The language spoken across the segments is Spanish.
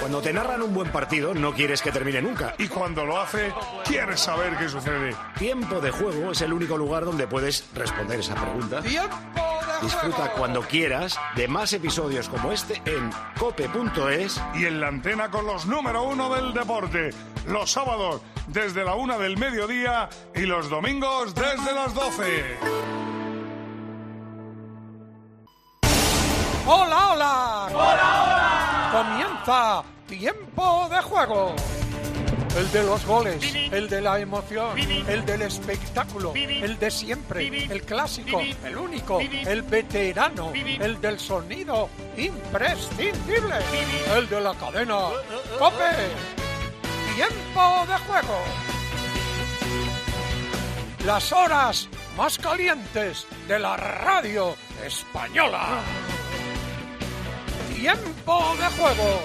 Cuando te narran un buen partido, no quieres que termine nunca. Y cuando lo hace, quieres saber qué sucede. Tiempo de Juego es el único lugar donde puedes responder esa pregunta. ¡Tiempo de juego! Disfruta cuando quieras de más episodios como este en cope.es. Y en la antena con los número 1 del deporte. Los sábados desde la 1 del mediodía y los domingos desde las 12. ¡Hola, hola! ¡Hola, hola! Comienza Tiempo de Juego. El de los goles, el de la emoción, el del espectáculo, el de siempre, el clásico, el único, el veterano, el del sonido imprescindible, el de la cadena COPE. Tiempo de Juego. Las horas más calientes de la radio española. Tiempo de Juego.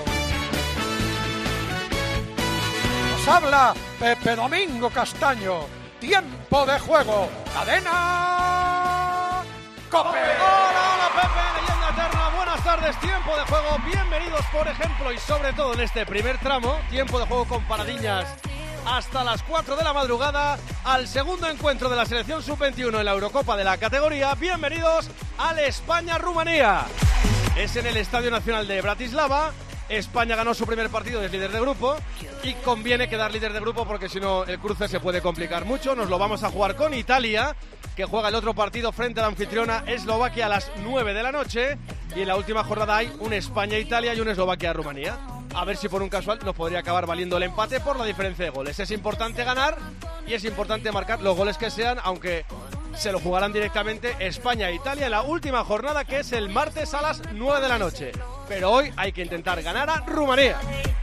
Nos habla Pepe Domingo Castaño. Tiempo de Juego. Cadena COPE. Hola, Pepe, leyenda eterna. Buenas tardes, Tiempo de Juego. Bienvenidos, por ejemplo, y sobre todo en este primer tramo, Tiempo de Juego con paradiñas hasta las 4 de la madrugada, al segundo encuentro de la selección sub-21 en la Eurocopa de la categoría. Bienvenidos al España-Rumanía. Es en el Estadio Nacional de Bratislava. España ganó su primer partido, es líder de grupo, y conviene quedar líder de grupo porque si no el cruce se puede complicar mucho. Nos lo vamos a jugar con Italia, que juega el otro partido frente a la anfitriona Eslovaquia a las 9 de la noche, y en la última jornada hay un España-Italia y un Eslovaquia-Rumanía. A ver si por un casual nos podría acabar valiendo el empate por la diferencia de goles. Es importante ganar y es importante marcar los goles que sean, aunque se lo jugarán directamente España e Italia en la última jornada, que es el martes a las 9 de la noche. Pero hoy hay que intentar ganar a Rumanía.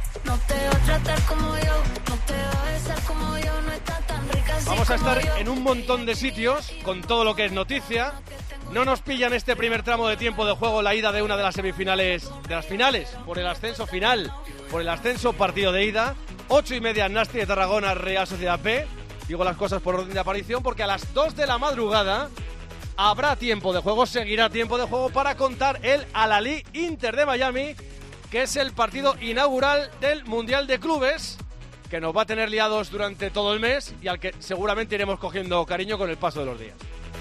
Vamos a estar en un montón de sitios con todo lo que es noticia. No nos pillan este primer tramo de Tiempo de Juego la ida de una de las semifinales, de las finales, por el ascenso final, por el ascenso partido de ida. 8:30 Nasti de Tarragona, Real Sociedad B. Digo las cosas por orden de aparición porque a las 2 de la madrugada habrá Tiempo de Juego, seguirá Tiempo de Juego para contar el Al-Ahly Inter de Miami, que es el partido inaugural del Mundial de Clubes, que nos va a tener liados durante todo el mes y al que seguramente iremos cogiendo cariño con el paso de los días.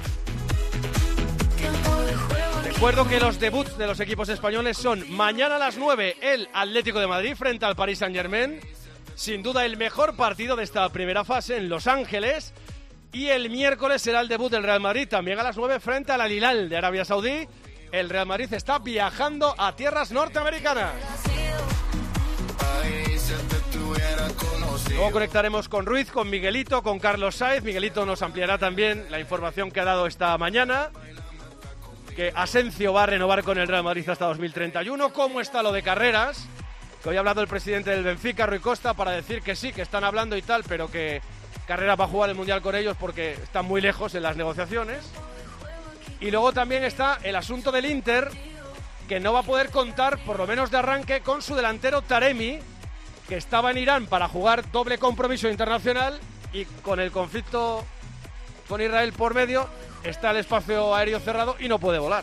Recuerdo que los debuts de los equipos españoles son mañana a las 9 el Atlético de Madrid frente al Paris Saint-Germain, sin duda el mejor partido de esta primera fase en Los Ángeles, y el miércoles será el debut del Real Madrid también a las 9 frente al Al-Hilal de Arabia Saudí. El Real Madrid está viajando a tierras norteamericanas. Luego conectaremos con Ruiz, con Miguelito, con Carlos Sainz. Miguelito nos ampliará también la información que ha dado esta mañana, que Asencio va a renovar con el Real Madrid hasta 2031. ¿Cómo está lo de Carreras? Que hoy ha hablado el presidente del Benfica, Rui Costa, para decir que sí, que están hablando y tal, pero que Carreras va a jugar el Mundial con ellos porque están muy lejos en las negociaciones. Y luego también está el asunto del Inter, que no va a poder contar, por lo menos de arranque, con su delantero Taremi, que estaba en Irán para jugar doble compromiso internacional, y con el conflicto con Israel por medio está el espacio aéreo cerrado y no puede volar.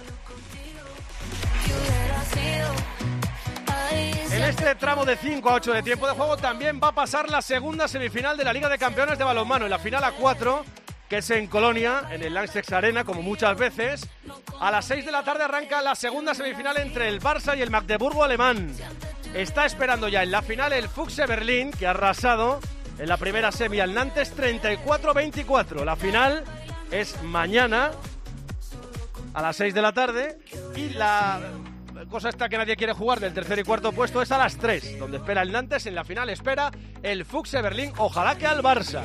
En este tramo de 5 a 8 de Tiempo de Juego también va a pasar la segunda semifinal de la Liga de Campeones de balonmano, en la final a 4, que es en Colonia, en el Lanxess Arena, como muchas veces. A las 6 de la tarde arranca la segunda semifinal entre el Barça y el Magdeburgo alemán. Está esperando ya en la final el Füchse Berlín, que ha arrasado en la primera semi al Nantes 34-24. La final es mañana a las 6 de la tarde y la cosa esta que nadie quiere jugar del tercer y cuarto puesto es a las 3, donde espera el Nantes. En la final espera el Füchse Berlín, ojalá que al Barça.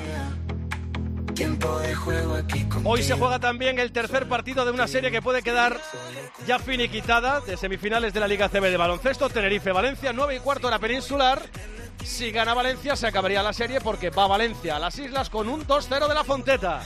Hoy se juega también el tercer partido de una serie que puede quedar ya finiquitada, de semifinales de la Liga CB de baloncesto. Tenerife-Valencia, 9:15 hora peninsular. Si gana Valencia se acabaría la serie porque va Valencia a las Islas con un 2-0 de la Fonteta.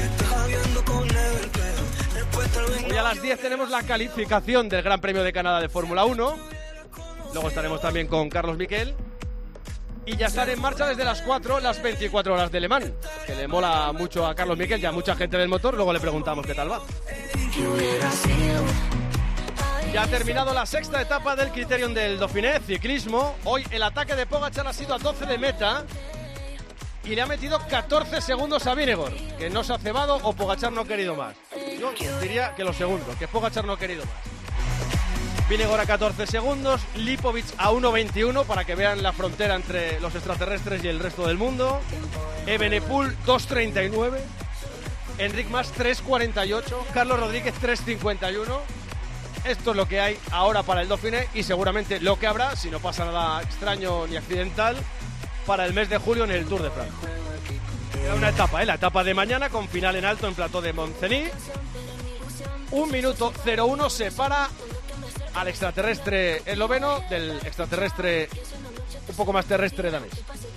Hoy a las 10 tenemos la calificación del Gran Premio de Canadá de Fórmula 1. Luego estaremos también con Carlos Miquel. Y ya están en marcha desde las 4 las 24 horas de Le Mans, que le mola mucho a Carlos Miquel y a mucha gente del motor. Luego le preguntamos qué tal va. Ya ha terminado la sexta etapa del Criterium del Dauphiné, ciclismo. Hoy el ataque de Pogačar ha sido a 12 de meta y le ha metido 14 segundos a Vingegaard, que no se ha cebado o Pogačar no ha querido más. Yo diría que los segundos, que Pogačar no ha querido más. Vingegaard a 14 segundos, Lipovic a 1.21 para que vean la frontera entre los extraterrestres y el resto del mundo. Evenepoel 2.39, Enric Mas 3.48, Carlos Rodríguez 3.51. Esto es lo que hay ahora para el Dauphiné y seguramente lo que habrá, si no pasa nada extraño ni accidental, para el mes de julio en el Tour de Francia. Queda una etapa, la etapa de mañana con final en alto en Plató de Montcenis. 1 minuto 01 separa al extraterrestre esloveno del extraterrestre un poco más terrestre danés.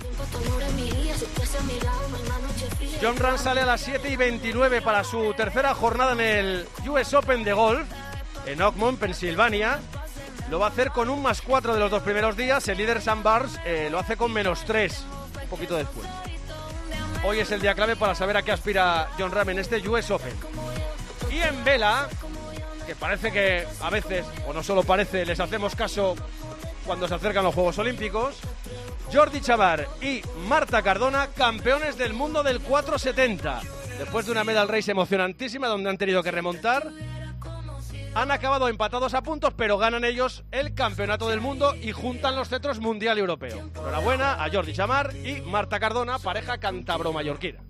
John Ram sale a las 7:29 para su tercera jornada en el US Open de golf en Oakmont, Pensilvania. Lo va a hacer con un +4 de los 2 primeros días. El líder Sam Burns lo hace con -3, un poquito después. Hoy es el día clave para saber a qué aspira John Ram en este US Open. Y en vela, que parece que a veces, o no solo parece, les hacemos caso cuando se acercan los Juegos Olímpicos, Jordi Chavar y Marta Cardona, campeones del mundo del 470. Después de una medal race emocionantísima donde han tenido que remontar, han acabado empatados a puntos, pero ganan ellos el campeonato del mundo y juntan los cetros mundial y europeo. Enhorabuena a Jordi Chavar y Marta Cardona, pareja cántabro-mallorquina.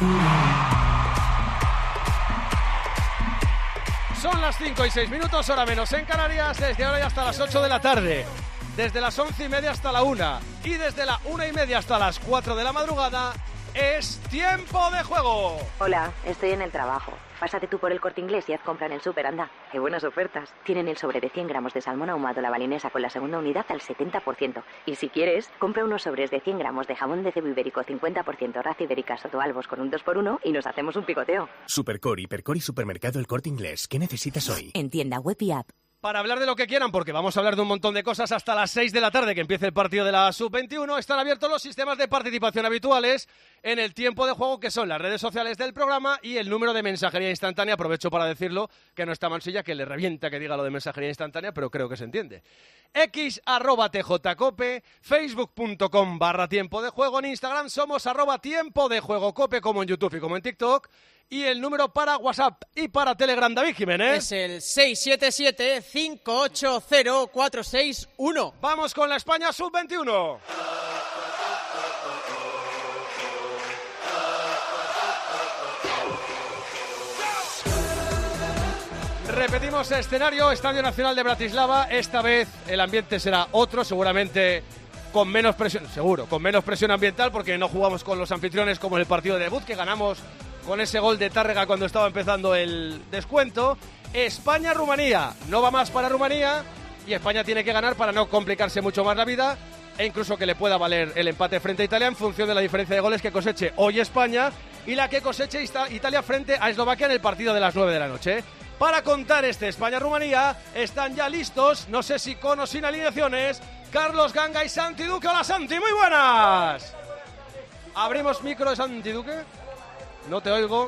Son las 5:06, hora menos en Canarias, desde ahora y hasta las 8 de la tarde. Desde las 11:30 hasta la 1 y desde la 1:30 hasta las 4 de la madrugada es Tiempo de Juego. Hola, estoy en el trabajo. Pásate tú por el Corte Inglés y haz compra en el súper, anda. ¡Qué buenas ofertas! Tienen el sobre de 100 gramos de salmón ahumado la balinesa con la segunda unidad al 70%. Y si quieres, compra unos sobres de 100 gramos de jamón de cebo ibérico 50% raza ibérica Soto Albos con un 2x1 y nos hacemos un picoteo. Supercore, Hipercore y Supermercado El Corte Inglés. ¿Qué necesitas hoy? En tienda web y app. Para hablar de lo que quieran, porque vamos a hablar de un montón de cosas hasta las 6 de la tarde, que empiece el partido de la Sub-21. Están abiertos los sistemas de participación habituales en el Tiempo de Juego, que son las redes sociales del programa y el número de mensajería instantánea. Aprovecho para decirlo, que no está Mansilla, que le revienta que diga lo de mensajería instantánea, pero creo que se entiende. X@TJCope, Facebook.com/Tiempo de Juego, en Instagram somos @Tiempo de Juego Cope, como en YouTube y como en TikTok. Y el número para WhatsApp y para Telegram, David Jiménez, es el 677-580-461. Vamos con la España Sub-21. Repetimos escenario, Estadio Nacional de Bratislava. Esta vez el ambiente será otro, seguramente con menos presión, con menos presión ambiental, porque no jugamos con los anfitriones como en el partido de debut, que ganamos con ese gol de Tárrega cuando estaba empezando el descuento. España-Rumanía, no va más para Rumanía y España tiene que ganar para no complicarse mucho más la vida e incluso que le pueda valer el empate frente a Italia en función de la diferencia de goles que coseche hoy España y la que coseche Italia frente a Eslovaquia en el partido de las 9 de la noche. Para contar este España-Rumanía están ya listos, no sé si con o sin alineaciones, Carlos Ganga y Santi Duque. Hola Santi, muy buenas. Abrimos micro de Santi Duque. No te oigo.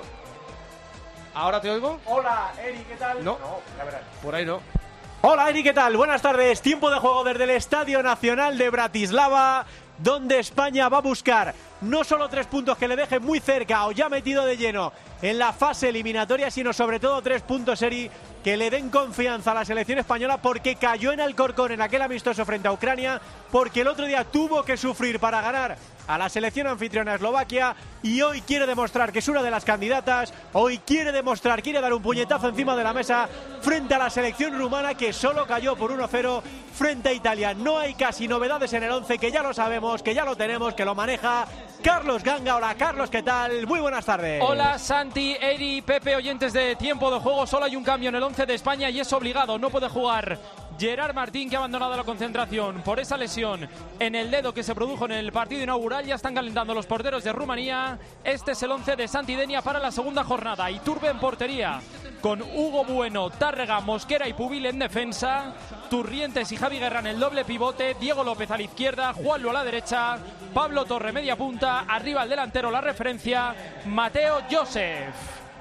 ¿Ahora te oigo? Hola, Eri, ¿qué tal? No, la verdad. Por ahí no. Hola, Eri, ¿qué tal? Buenas tardes. Tiempo de juego desde el Estadio Nacional de Bratislava, donde España va a buscar no solo 3 puntos que le dejen muy cerca o ya metido de lleno en la fase eliminatoria, sino sobre todo 3 puntos, Eri, que le den confianza a la selección española, porque cayó en Alcorcón en aquel amistoso frente a Ucrania, porque el otro día tuvo que sufrir para ganar a la selección anfitriona Eslovaquia y hoy quiere demostrar que es una de las candidatas, hoy quiere dar un puñetazo encima de la mesa frente a la selección rumana, que solo cayó por 1-0 frente a Italia. No hay casi novedades en el 11, que ya lo sabemos, que ya lo tenemos, que lo maneja Carlos Ganga. Hola Carlos, ¿qué tal? Muy buenas tardes. Hola Santi, Eri, Pepe, oyentes de Tiempo de Juego. Solo hay un cambio en el 11 de España y es obligado, no puede jugar Gerard Martín, que ha abandonado la concentración por esa lesión en el dedo que se produjo en el partido inaugural. Ya están calentando los porteros de Rumanía. Este es el 11 de Santidenia para la segunda jornada. Iturbe en portería, con Hugo Bueno, Tárrega, Mosquera y Pubil en defensa. Turrientes y Javi Guerra en el doble pivote. Diego López a la izquierda, Juanlo a la derecha. Pablo Torre media punta. Arriba el delantero, la referencia, Mateo Joseph.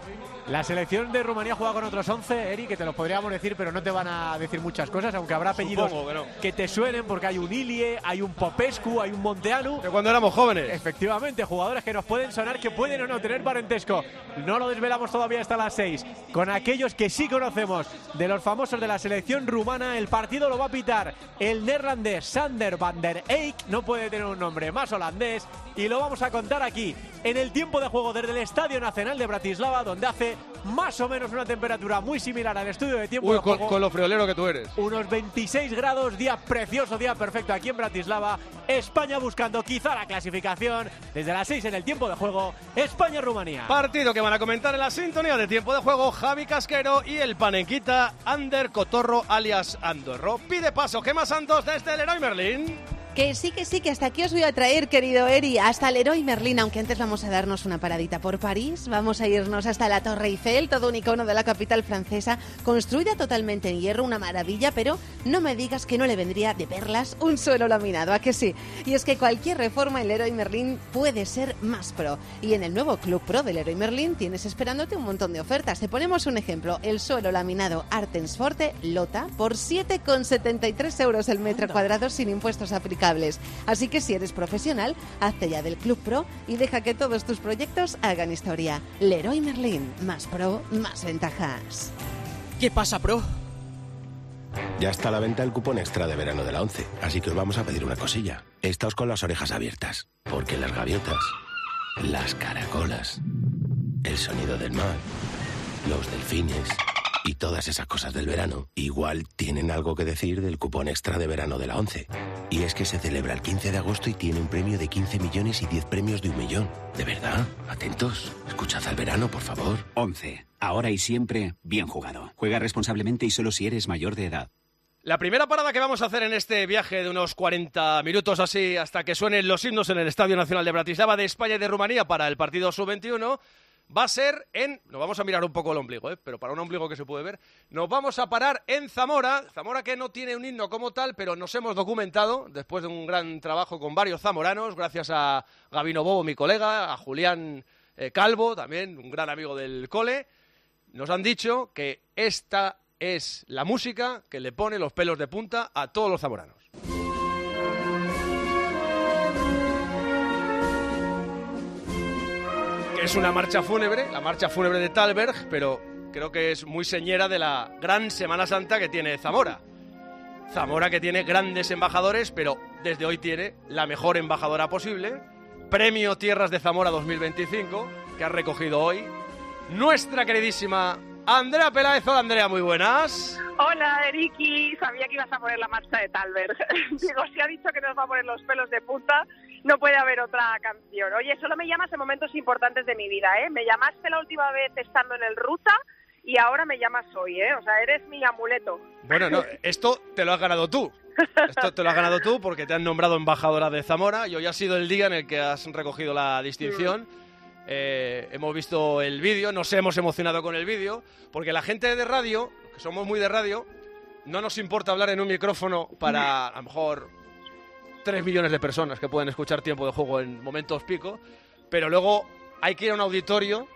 La selección de Rumanía juega con otros 11, Eri, que te los podríamos decir, pero no te van a decir muchas cosas, aunque habrá apellidos que te suenen, porque hay un Ilie, hay un Popescu, hay un Monteanu. De cuando éramos jóvenes. Efectivamente, jugadores que nos pueden sonar, que pueden o no tener parentesco. No lo desvelamos todavía hasta las 6. Con aquellos que sí conocemos de los famosos de la selección rumana, el partido lo va a pitar el neerlandés Sander van der Eyck. No puede tener un nombre más holandés. Y lo vamos a contar aquí, en el tiempo de juego desde el Estadio Nacional de Bratislava, donde hace más o menos una temperatura muy similar al estudio de tiempo de juego. Con lo friolero que tú eres. Unos 26 grados, día precioso, día perfecto aquí en Bratislava. España buscando quizá la clasificación. Desde las 6 en el tiempo de juego, España-Rumanía. Partido que van a comentar en la sintonía de tiempo de juego Javi Casquero y el panenquita Ander Cotorro alias Andorro. Pide paso Gemma Santos desde el Leroy Merlin. Que sí, que hasta aquí os voy a traer, querido Eri, hasta el Leroy Merlin, aunque antes vamos a darnos una paradita por París, vamos a irnos hasta la Torre Eiffel, todo un icono de la capital francesa, construida totalmente en hierro, una maravilla, pero no me digas que no le vendría de perlas un suelo laminado, ¿a que sí? Y es que cualquier reforma en Leroy Merlin puede ser más pro, y en el nuevo Club Pro de Leroy Merlin tienes esperándote un montón de ofertas. Te ponemos un ejemplo, el suelo laminado Artens Forte Lota por 7,73 euros el metro cuadrado sin impuestos aplicables. Así que si eres profesional, hazte ya del Club Pro y deja que todos tus proyectos hagan historia. Leroy Merlin, más pro, más ventajas. ¿Qué pasa, pro? Ya está a la venta el cupón extra de verano de la 11, así que os vamos a pedir una cosilla. Estáos con las orejas abiertas, porque las gaviotas, las caracolas, el sonido del mar, los delfines y todas esas cosas del verano igual tienen algo que decir del cupón extra de verano de la 11. Y es que se celebra el 15 de agosto y tiene un premio de 15 millones y 10 premios de 1 millón. ¿De verdad? Atentos. Escuchad al verano, por favor. 11. Ahora y siempre, bien jugado. Juega responsablemente y solo si eres mayor de edad. La primera parada que vamos a hacer en este viaje de unos 40 minutos así hasta que suenen los himnos en el Estadio Nacional de Bratislava de España y de Rumanía para el partido sub-21 va a ser nos vamos a mirar un poco el ombligo, pero para un ombligo que se puede ver, nos vamos a parar en Zamora que no tiene un himno como tal, pero nos hemos documentado después de un gran trabajo con varios zamoranos, gracias a Gabino Bobo, mi colega, a Julián Calvo, también un gran amigo del cole. Nos han dicho que esta es la música que le pone los pelos de punta a todos los zamoranos. Es una marcha fúnebre, la marcha fúnebre de Thalberg, pero creo que es muy señera de la gran Semana Santa que tiene Zamora. Zamora que tiene grandes embajadores, pero desde hoy tiene la mejor embajadora posible. Premio Tierras de Zamora 2025, que ha recogido hoy nuestra queridísima Andrea Peláez. Hola, Andrea, muy buenas. Hola, Eriki. Sabía que ibas a poner la marcha de Thalberg. Digo, si ha dicho que nos va a poner los pelos de punta, no puede haber otra canción. Oye, solo me llamas en momentos importantes de mi vida, ¿eh? Me llamaste la última vez estando en el Ruta y ahora me llamas hoy, ¿eh? O sea, eres mi amuleto. Bueno, no, esto te lo has ganado tú. Esto te lo has ganado tú porque te han nombrado embajadora de Zamora y hoy ha sido el día en el que has recogido la distinción. Hemos visto el vídeo, nos hemos emocionado con el vídeo, porque la gente de radio, que somos muy de radio, no nos importa hablar en un micrófono para a lo mejor 3 millones de personas que pueden escuchar Tiempo de Juego en momentos pico, pero luego hay que ir a un auditorio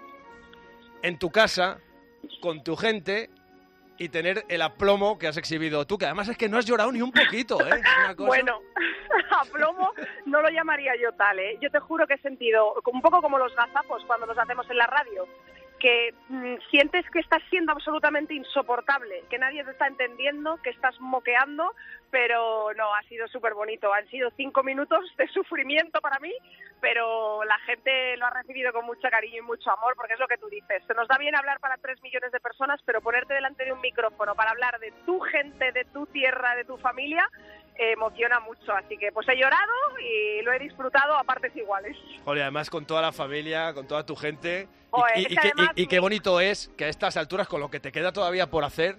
en tu casa, con tu gente, y tener el aplomo que has exhibido tú, que además es que no has llorado ni un poquito, ¿eh? Es una cosa... Bueno, aplomo no lo llamaría yo tal, ¿eh? Yo te juro que he sentido un poco como los gazapos cuando los hacemos en la radio, que sientes que estás siendo absolutamente insoportable, que nadie te está entendiendo, que estás moqueando, pero no, ha sido súper bonito. Han sido 5 minutos de sufrimiento para mí, pero la gente lo ha recibido con mucho cariño y mucho amor, porque es lo que tú dices. Se nos da bien hablar para 3 millones de personas, pero ponerte delante de un micrófono para hablar de tu gente, de tu tierra, de tu familia, emociona mucho. Así que pues he llorado y lo he disfrutado a partes iguales. Joder, además con toda la familia, con toda tu gente... Joder, y qué bonito es que a estas alturas, con lo que te queda todavía por hacer,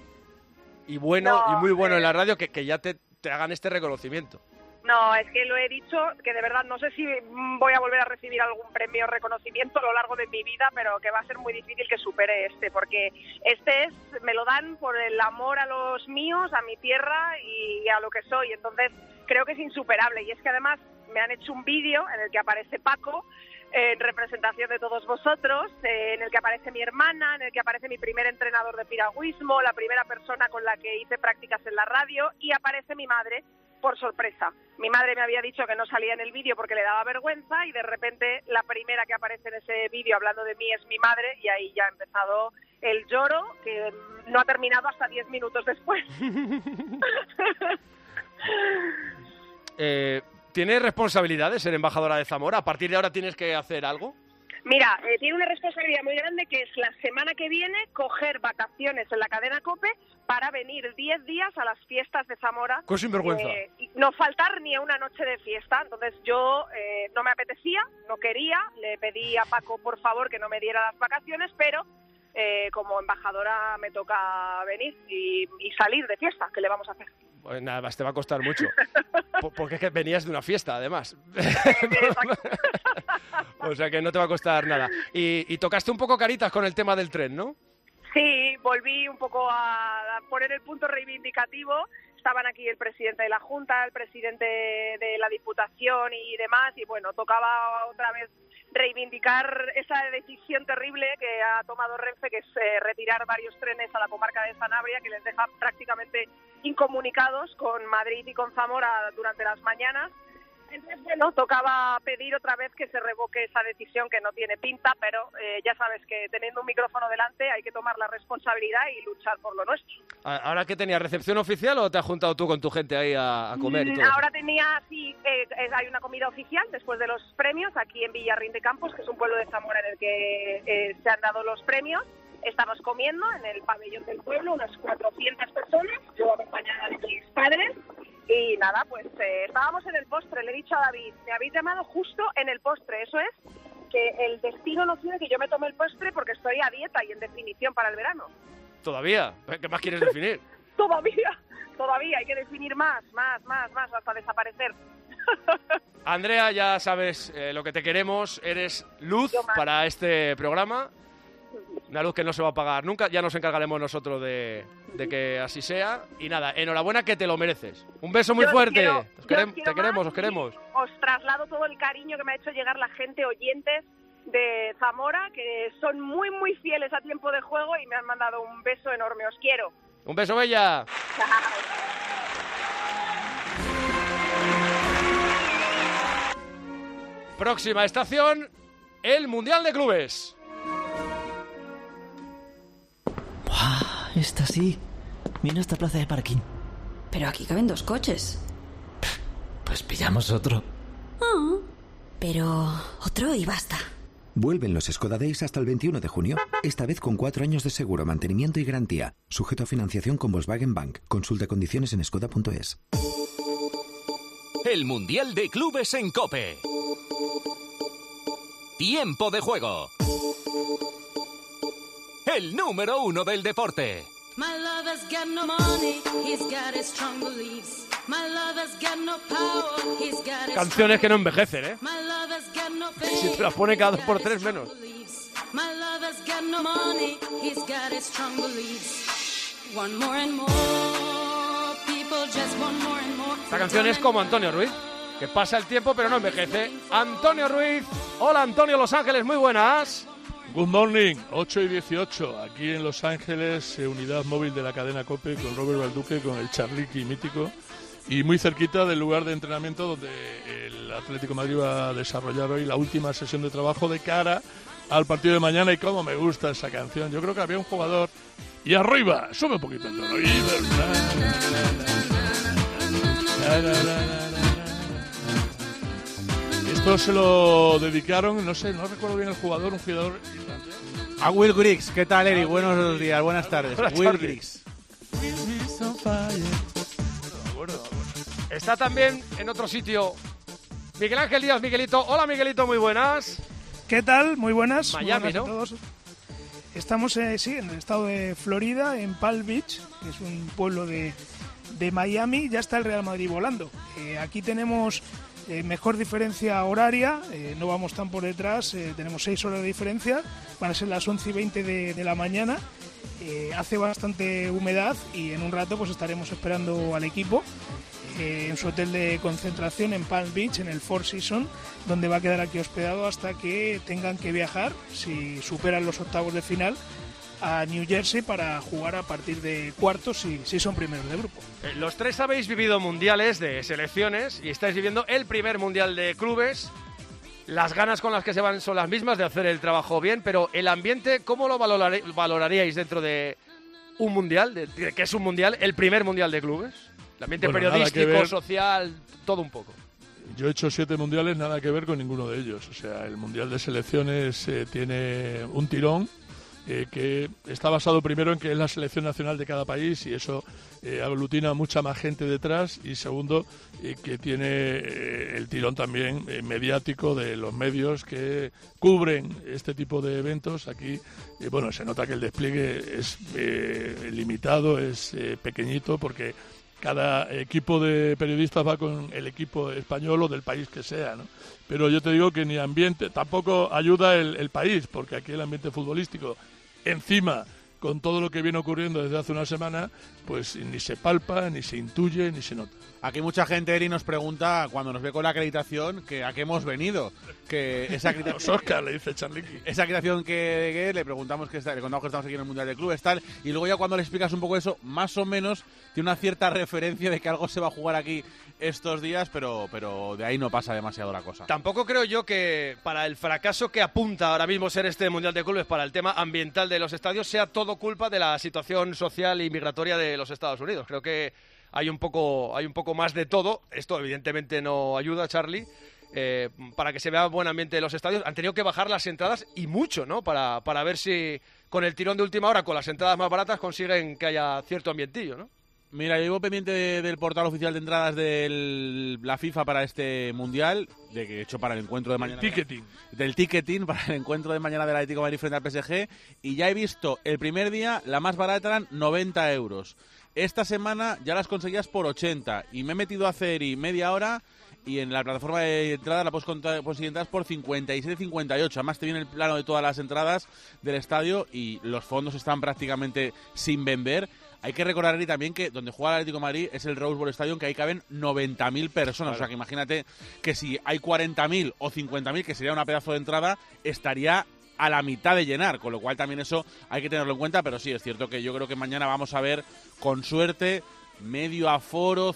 y bueno, y muy bueno en la radio, que ya te hagan este reconocimiento. No, es que lo he dicho, que de verdad no sé si voy a volver a recibir algún premio o reconocimiento a lo largo de mi vida, pero que va a ser muy difícil que supere porque me lo dan por el amor a los míos, a mi tierra y a lo que soy. Entonces creo que es insuperable. Y es que además me han hecho un vídeo en el que aparece Paco, en representación de todos vosotros, en el que aparece mi hermana, en el que aparece mi primer entrenador de piragüismo, la primera persona con la que hice prácticas en la radio, y aparece mi madre, por sorpresa. Mi madre me había dicho que no salía en el vídeo porque le daba vergüenza, y de repente la primera que aparece en ese vídeo hablando de mí es mi madre, y ahí ya ha empezado el lloro, que no ha terminado hasta 10 minutos después. ¿Tienes responsabilidades ser embajadora de Zamora? ¿A partir de ahora tienes que hacer algo? Mira, tiene una responsabilidad muy grande, que es la semana que viene coger vacaciones en la cadena COPE para venir 10 días a las fiestas de Zamora. ¡Qué sinvergüenza! No faltar ni a una noche de fiesta. Entonces yo no me apetecía, no quería, le pedí a Paco por favor que no me diera las vacaciones, pero como embajadora me toca venir y salir de fiesta. ¿Qué le vamos a hacer? Pues nada más, te va a costar mucho. Porque es que venías de una fiesta, además. O sea que no te va a costar nada. Y tocaste un poco caritas con el tema del tren, ¿no? Sí, volví un poco a poner el punto reivindicativo. Estaban aquí el presidente de la Junta, el presidente de la Diputación y demás, y bueno, tocaba otra vez reivindicar esa decisión terrible que ha tomado Renfe, que es retirar varios trenes a la comarca de Sanabria, que les deja prácticamente incomunicados con Madrid y con Zamora durante las mañanas. Entonces, bueno, tocaba pedir otra vez que se revoque esa decisión, que no tiene pinta, pero ya sabes que teniendo un micrófono delante hay que tomar la responsabilidad y luchar por lo nuestro. ¿Ahora qué tenías? ¿Recepción oficial o te has juntado tú con tu gente ahí a comer y todo Ahora eso? tenía, sí, hay una comida oficial después de los premios aquí en Villarrín de Campos, que es un pueblo de Zamora en el que se han dado los premios. Estamos comiendo en el pabellón del pueblo, unas 400 personas, yo acompañada de mis padres. Y nada, pues estábamos en el postre. Le he dicho a David, me habéis llamado justo en el postre. Eso es que el destino no quiere que yo me tome el postre porque estoy a dieta y en definición para el verano. ¿Todavía? ¿Qué más quieres definir? Todavía, hay que definir más, hasta desaparecer. Andrea, ya sabes lo que te queremos. Eres luz para este programa. Una luz que no se va a apagar nunca. Ya nos encargaremos nosotros de que así sea. Y nada, enhorabuena, que te lo mereces. Un beso muy fuerte. Te queremos, os queremos. Os traslado todo el cariño que me ha hecho llegar la gente, oyentes de Zamora, que son muy, muy fieles a Tiempo de Juego y me han mandado un beso enorme. Os quiero. Un beso, bella. Próxima estación, el Mundial de Clubes. Esta sí. Mira esta plaza de parking. Pero aquí caben 2 coches. Pues pillamos otro. Pero otro y basta. Vuelven los Skoda Days hasta el 21 de junio. Esta vez con 4 años de seguro, mantenimiento y garantía. Sujeto a financiación con Volkswagen Bank. Consulta condiciones en skoda.es. El Mundial de Clubes en COPE. Tiempo de Juego. El número 1 del deporte. Canciones que no envejecen, ¿eh? Si te las pone cada 2 por 3 menos. Esta canción es como Antonio Ruiz, que pasa el tiempo pero no envejece. Antonio Ruiz. Hola Antonio, Los Ángeles, muy buenas. Good morning, 8 y 18, aquí en Los Ángeles, unidad móvil de la cadena COPE con Robert Balduque, con el Charliqui mítico, y muy cerquita del lugar de entrenamiento donde el Atlético de Madrid va a desarrollar hoy la última sesión de trabajo de cara al partido de mañana. Y cómo me gusta esa canción. Yo creo que había un jugador, y arriba, sube un poquito el tono. Esto se lo dedicaron, no recuerdo bien el jugador, un jugador a Will Griggs. ¿Qué tal, Eri? Buenos días, buenas tardes. Will Griggs. Está también en otro sitio Miguel Ángel Díaz, Miguelito. Hola, Miguelito, muy buenas. ¿Qué tal? Muy buenas. Miami, muy buenas, ¿no? A todos. Estamos, sí, en el estado de Florida, en Palm Beach, que es un pueblo de Miami. Ya está el Real Madrid volando. Aquí tenemos mejor diferencia horaria, no vamos tan por detrás, tenemos 6 horas de diferencia, van a ser las 11:20 de la mañana, hace bastante humedad y en un rato pues estaremos esperando al equipo. en su hotel de concentración en Palm Beach, en el Four Seasons, donde va a quedar aquí hospedado hasta que tengan que viajar, si superan los octavos de final, a New Jersey para jugar a partir de cuartos si son primeros de grupo. Los tres habéis vivido mundiales de selecciones y estáis viviendo el primer mundial de clubes. Las ganas con las que se van son las mismas de hacer el trabajo bien, pero el ambiente, ¿cómo lo valoraríais dentro de un mundial, de que es un mundial, el primer mundial de clubes? El ambiente periodístico, social, todo un poco. Yo he hecho 7 mundiales, nada que ver con ninguno de ellos. O sea, el mundial de selecciones tiene un tirón que está basado primero en que es la selección nacional de cada país y eso aglutina mucha más gente detrás, y segundo, que tiene el tirón también mediático de los medios que cubren este tipo de eventos. Aquí, bueno, se nota que el despliegue es limitado, es pequeñito, porque cada equipo de periodistas va con el equipo español o del país que sea, ¿no? Pero yo te digo que ni ambiente, tampoco ayuda el país, porque aquí el ambiente futbolístico, encima, con todo lo que viene ocurriendo desde hace una semana, pues ni se palpa, ni se intuye, ni se nota. Aquí mucha gente, Eri, nos pregunta, cuando nos ve con la acreditación, que a qué hemos venido. Que esa acreditación, Oscar, le dice Charliqui. Esa acreditación que le preguntamos le contamos que estamos aquí en el Mundial de Clubes, tal, y luego ya cuando le explicas un poco eso, más o menos tiene una cierta referencia de que algo se va a jugar aquí estos días, pero de ahí no pasa demasiado la cosa. Tampoco creo yo que para el fracaso que apunta ahora mismo ser este Mundial de Clubes para el tema ambiental de los estadios sea todo culpa de la situación social y migratoria de los Estados Unidos. Creo que hay un poco más de todo. Esto evidentemente no ayuda, Charlie, para que se vea buen ambiente en los estadios. Han tenido que bajar las entradas y mucho, ¿no? Para ver si con el tirón de última hora, con las entradas más baratas, consiguen que haya cierto ambientillo, ¿no? Mira, yo llevo pendiente del portal oficial de entradas de la FIFA para este Mundial, de hecho para el encuentro de mañana. Del ticketing para el encuentro de mañana del Atlético de Madrid frente al PSG, y ya he visto el primer día, la más barata eran 90 euros. Esta semana ya las conseguías por 80 y me he metido a hacer media hora y en la plataforma de entrada la puedes conseguir entradas por 57,58. Además te viene el plano de todas las entradas del estadio y los fondos están prácticamente sin vender. Hay que recordar Eri, también que donde juega el Atlético de Madrid es el Rose Bowl Stadium, que ahí caben 90.000 personas. Claro. O sea que imagínate que si hay 40.000 o 50.000, que sería una pedazo de entrada, estaría a la mitad de llenar, con lo cual también eso hay que tenerlo en cuenta, pero sí, es cierto que yo creo que mañana vamos a ver, con suerte, medio aforo,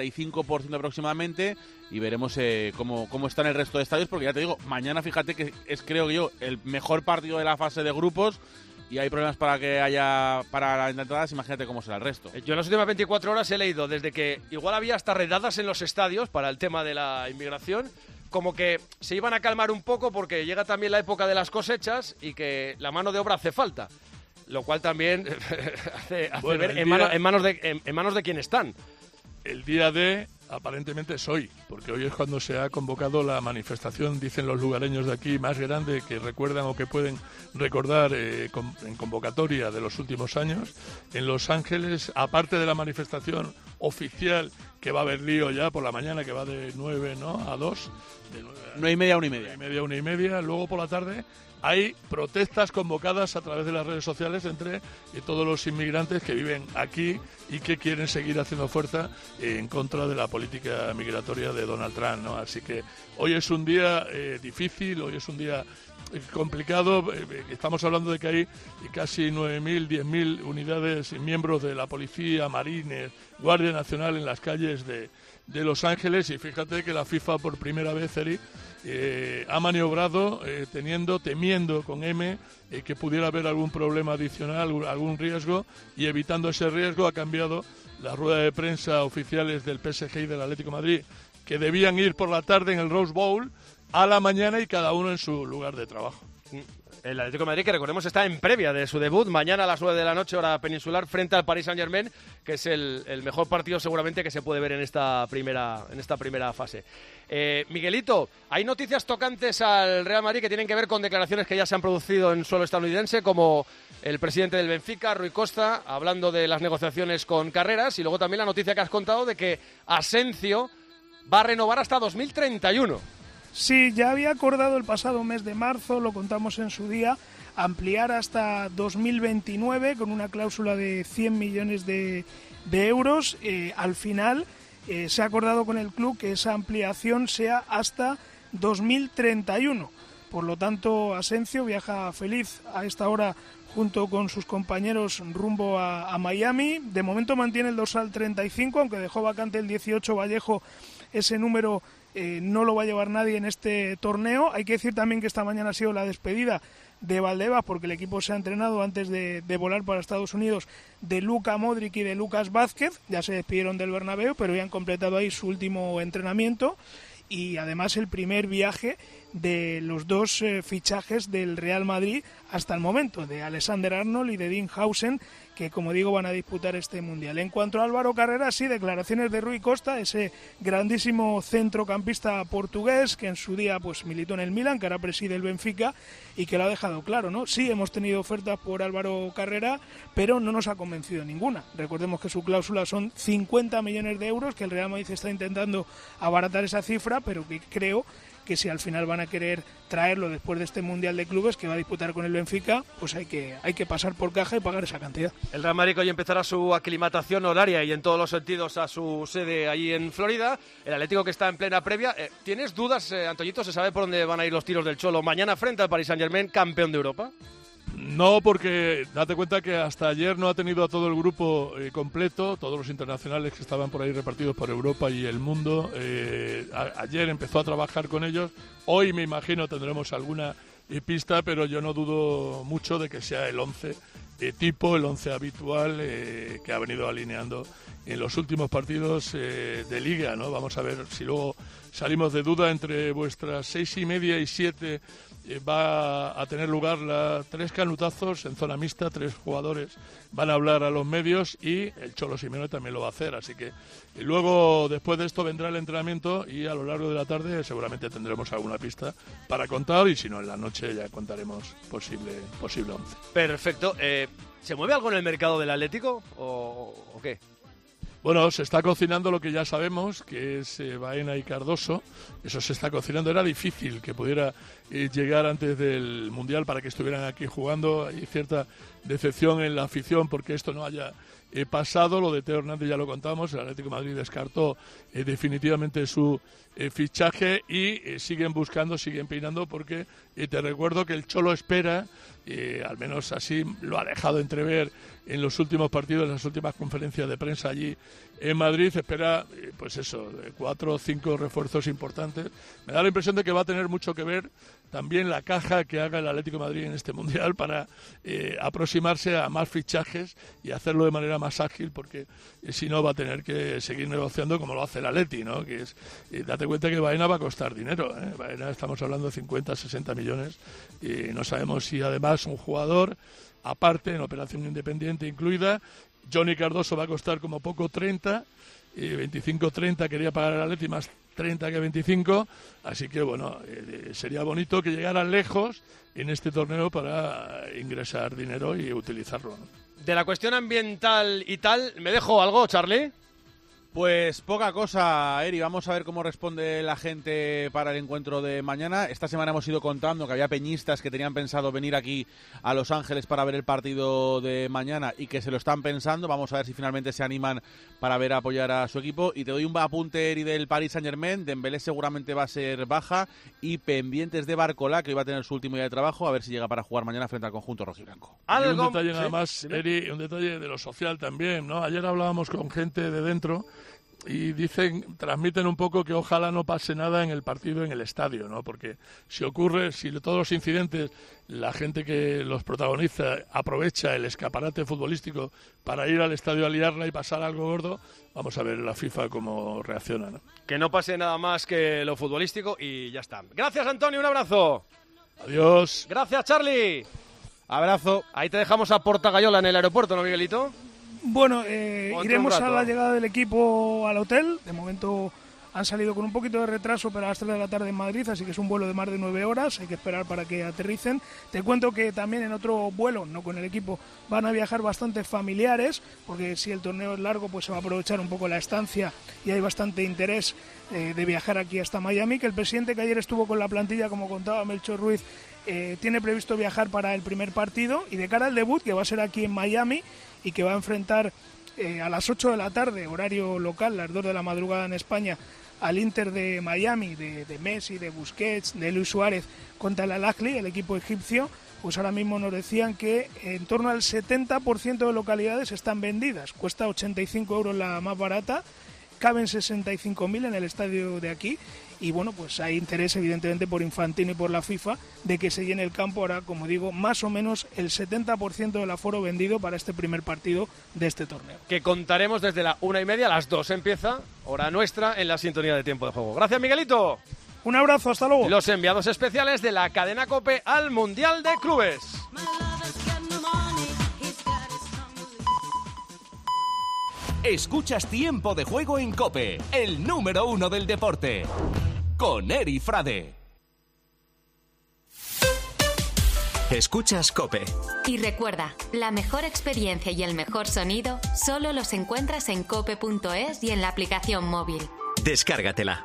55% aproximadamente, y veremos cómo están el resto de estadios, porque ya te digo, mañana fíjate que es, creo yo, el mejor partido de la fase de grupos, y hay problemas para que haya para las entradas, imagínate cómo será el resto. Yo en las últimas 24 horas he leído desde que igual había hasta redadas en los estadios para el tema de la inmigración, como que se iban a calmar un poco porque llega también la época de las cosechas y que la mano de obra hace falta, lo cual también hace bueno, ver en manos de quién están. El día de, aparentemente es hoy, porque hoy es cuando se ha convocado la manifestación, dicen los lugareños de aquí, más grande que recuerdan o que pueden recordar en convocatoria de los últimos años. En Los Ángeles, aparte de la manifestación oficial, que va a haber lío ya por la mañana, que va de 9 a 2. De 9:30 a 1:30. 1:30. Luego por la tarde hay protestas convocadas a través de las redes sociales entre todos los inmigrantes que viven aquí y que quieren seguir haciendo fuerza en contra de la política migratoria de Donald Trump, ¿no? Así que hoy es un día difícil, hoy es un día complicado. Estamos hablando de que hay casi 9.000, 10.000 unidades y miembros de la policía, marines, Guardia Nacional en las calles de Los Ángeles, y fíjate que la FIFA por primera vez, Eri, ha maniobrado temiendo con que pudiera haber algún problema adicional, algún riesgo, y evitando ese riesgo ha cambiado la rueda de prensa oficiales del PSG y del Atlético de Madrid, que debían ir por la tarde en el Rose Bowl, a la mañana, y cada uno en su lugar de trabajo. El Atlético de Madrid, que recordemos está en previa de su debut, mañana a las 9 de la noche, hora peninsular, frente al Paris Saint-Germain, que es el mejor partido seguramente que se puede ver en esta primera fase. Miguelito, hay noticias tocantes al Real Madrid que tienen que ver con declaraciones que ya se han producido en suelo estadounidense, como el presidente del Benfica, Rui Costa, hablando de las negociaciones con Carreras, y luego también la noticia que has contado de que Asensio va a renovar hasta 2031. Sí, ya había acordado el pasado mes de marzo, lo contamos en su día, ampliar hasta 2029 con una cláusula de 100 millones de euros. Al final se ha acordado con el club que esa ampliación sea hasta 2031. Por lo tanto, Asencio viaja feliz a esta hora junto con sus compañeros rumbo a Miami. De momento mantiene el dorsal 35, aunque dejó vacante el 18 Vallejo. Ese número no lo va a llevar nadie en este torneo. Hay que decir también que esta mañana ha sido la despedida de Valdebebas, porque el equipo se ha entrenado antes de volar para Estados Unidos, de Luka Modric y de Lucas Vázquez. Ya se despidieron del Bernabéu, pero ya han completado ahí su último entrenamiento. Y además el primer viaje de los dos fichajes del Real Madrid hasta el momento, de Alexander Arnold y de Dean Howson, que como digo van a disputar este Mundial. En cuanto a Álvaro Carrera, sí, declaraciones de Rui Costa, ese grandísimo centrocampista portugués que en su día pues militó en el Milan, que ahora preside el Benfica y que lo ha dejado claro, ¿no? Sí, hemos tenido ofertas por Álvaro Carrera, pero no nos ha convencido ninguna. Recordemos que su cláusula son 50 millones de euros, que el Real Madrid está intentando abaratar esa cifra, pero que creo que si al final van a querer traerlo después de este Mundial de Clubes que va a disputar con el Benfica, pues hay que pasar por caja y pagar esa cantidad. El Real Madrid hoy empezará su aclimatación horaria y en todos los sentidos a su sede allí en Florida. El Atlético que está en plena previa. ¿Tienes dudas, Antoñito? ¿Se sabe por dónde van a ir los tiros del Cholo mañana frente al Paris Saint-Germain, campeón de Europa? No, porque date cuenta que hasta ayer no ha tenido a todo el grupo completo, todos los internacionales que estaban por ahí repartidos por Europa y el mundo. Ayer empezó a trabajar con ellos. Hoy me imagino tendremos alguna pista, pero yo no dudo mucho de que sea el 11 tipo, el 11 habitual que ha venido alineando en los últimos partidos de Liga, ¿no? Vamos a ver si luego salimos de duda. Entre vuestras 6:30 y 7 va a tener lugar 3 canutazos en zona mixta, 3 jugadores van a hablar a los medios y el Cholo Simeone también lo va a hacer, así que luego después de esto vendrá el entrenamiento y a lo largo de la tarde seguramente tendremos alguna pista para contar, y si no en la noche ya contaremos posible 11. Perfecto. ¿Se mueve algo en el mercado del Atlético o qué? Bueno, se está cocinando lo que ya sabemos, que es Baena y Cardoso. Eso se está cocinando. Era difícil que pudiera llegar antes del Mundial para que estuvieran aquí jugando. Hay cierta decepción en la afición porque esto no haya pasado. Lo de Teo Hernández ya lo contamos. El Atlético de Madrid descartó definitivamente su fichaje y siguen buscando, siguen peinando, porque te recuerdo que el Cholo espera, al menos así lo ha dejado entrever en los últimos partidos, en las últimas conferencias de prensa allí en Madrid, espera pues eso, 4 o 5 refuerzos importantes. Me da la impresión de que va a tener mucho que ver también la caja que haga el Atlético de Madrid en este Mundial para aproximarse a más fichajes y hacerlo de manera más ágil, porque si no va a tener que seguir negociando como lo hace el Atleti, ¿no? Que es, date cuenta que Baena va a costar dinero, ¿eh? Baena estamos hablando de 50, 60 millones y no sabemos si además un jugador aparte, en operación independiente incluida. Johnny Cardoso va a costar como poco 30, 25-30 quería pagar el Atleti, más 30 que 25, así que bueno, sería bonito que llegaran lejos en este torneo para ingresar dinero y utilizarlo, ¿no? De la cuestión ambiental y tal, ¿me dejo algo, Charlie? Pues poca cosa, Eri. Vamos a ver cómo responde la gente para el encuentro de mañana. Esta semana hemos ido contando que había peñistas que tenían pensado venir aquí a Los Ángeles para ver el partido de mañana y que se lo están pensando. Vamos a ver si finalmente se animan para ver a apoyar a su equipo. Y te doy un apunte, Eri, del Paris Saint-Germain. Dembélé seguramente va a ser baja y pendientes de Barcola, que hoy va a tener su último día de trabajo, a ver si llega para jugar mañana frente al conjunto rojiblanco. Y un detalle nada más, Eri, un detalle de lo social también, ¿no? Ayer hablábamos con gente de dentro y transmiten un poco que ojalá no pase nada en el partido en el estadio, ¿no? Porque si todos los incidentes, la gente que los protagoniza aprovecha el escaparate futbolístico para ir al estadio a liarla y pasar algo gordo, vamos a ver la FIFA cómo reacciona, ¿no? Que no pase nada más que lo futbolístico y ya está. Gracias, Antonio, un abrazo. Adiós. Gracias, Charlie. Abrazo. Ahí te dejamos a Portagayola en el aeropuerto, ¿no, Miguelito? Bueno, iremos a la llegada del equipo al hotel. De momento han salido con un poquito de retraso, pero a las 3 de la tarde en Madrid, así que es un vuelo de más de 9 horas. Hay que esperar para que aterricen. Te cuento que también en otro vuelo, no con el equipo, van a viajar bastantes familiares, porque si el torneo es largo, pues se va a aprovechar un poco la estancia y hay bastante interés de viajar aquí hasta Miami. Que el presidente, que ayer estuvo con la plantilla, como contaba Melchor Ruiz, tiene previsto viajar para el primer partido y de cara al debut, que va a ser aquí en Miami y que va a enfrentar a las 8 de la tarde, horario local, las 2 de la madrugada en España, al Inter de Miami, de Messi, de Busquets, de Luis Suárez contra el Al-Ahly, el equipo egipcio. Pues ahora mismo nos decían que en torno al 70% de localidades están vendidas. Cuesta 85 euros la más barata, caben 65.000 en el estadio de aquí. Y bueno, pues hay interés evidentemente por Infantino y por la FIFA de que se llene el campo. Ahora, como digo, más o menos el 70% del aforo vendido para este primer partido de este torneo. Que contaremos desde la 1:30 a las 2 empieza, hora nuestra, en la sintonía de Tiempo de Juego. Gracias, Miguelito. Un abrazo, hasta luego. Los enviados especiales de la cadena COPE al Mundial de Clubes. Escuchas Tiempo de Juego en COPE, el número 1 del deporte. Con Eri Frade. Escuchas COPE. Y recuerda, la mejor experiencia y el mejor sonido solo los encuentras en cope.es y en la aplicación móvil. Descárgatela.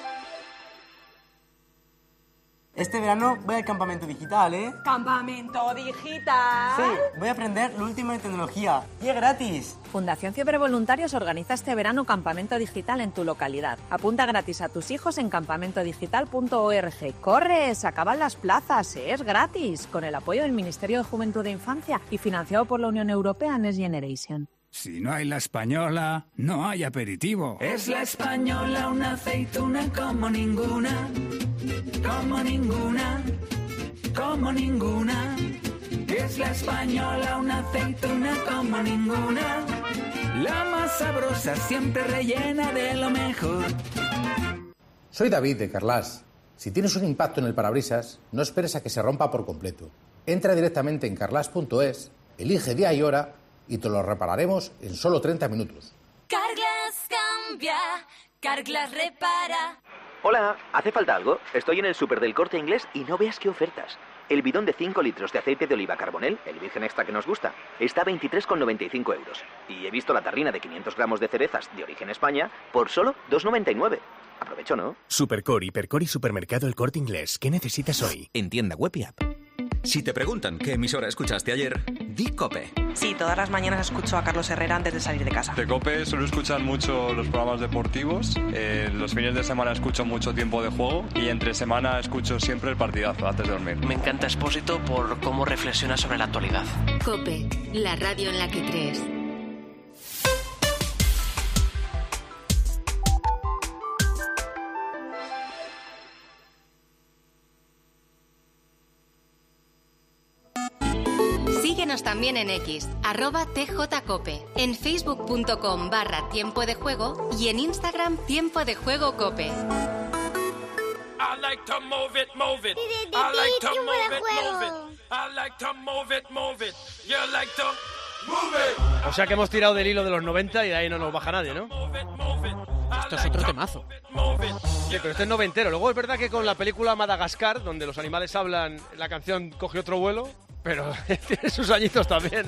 Este verano voy al campamento digital, ¿eh? ¿Campamento digital? Sí, voy a aprender lo último en tecnología. ¡Y es gratis! Fundación Fiebre Voluntarios organiza este verano campamento digital en tu localidad. Apunta gratis a tus hijos en campamentodigital.org. ¡Corre! Se acaban las plazas, es gratis. Con el apoyo del Ministerio de Juventud e Infancia y financiado por la Unión Europea Next Generation. Si no hay La Española, no hay aperitivo. Es La Española, una aceituna como ninguna, como ninguna, como ninguna. Es La Española, una aceituna como ninguna, la más sabrosa, siempre rellena de lo mejor. Soy David de Carlas. Si tienes un impacto en el parabrisas, no esperes a que se rompa por completo. Entra directamente en carlas.es, elige día y hora y te lo repararemos en solo 30 minutos. Carglass cambia, Carglass repara. Hola, ¿hace falta algo? Estoy en el súper del Corte Inglés y no veas qué ofertas. El bidón de 5 litros de aceite de oliva Carbonell, el virgen extra que nos gusta, está a 23,95 euros. Y he visto la tarrina de 500 gramos de cerezas de origen España por solo 2,99. Aprovecho, ¿no? Supercor, Hipercor y Supermercado El Corte Inglés. ¿Qué necesitas hoy? En tienda web y app. Si te preguntan qué emisora escuchaste ayer, di COPE. Sí, todas las mañanas escucho a Carlos Herrera antes de salir de casa. De COPE suelo escuchar mucho los programas deportivos, los fines de semana escucho mucho Tiempo de Juego y entre semana escucho siempre el partidazo antes de dormir. Me encanta Expósito por cómo reflexiona sobre la actualidad. COPE, la radio en la que crees. Síguenos también en X, @TJCope, en facebook.com/Tiempo de Juego y en Instagram Tiempo de Juego Cope. I like to move it, move it. I like to move it, move it. I like to move it. You like to move it. O sea que hemos tirado del hilo de los 90 y de ahí no nos baja nadie, ¿no? Esto es otro temazo. Sí, pero este es noventero. Luego es verdad que con la película Madagascar, donde los animales hablan, la canción cogió otro vuelo, pero tiene sus añitos también, ¿eh?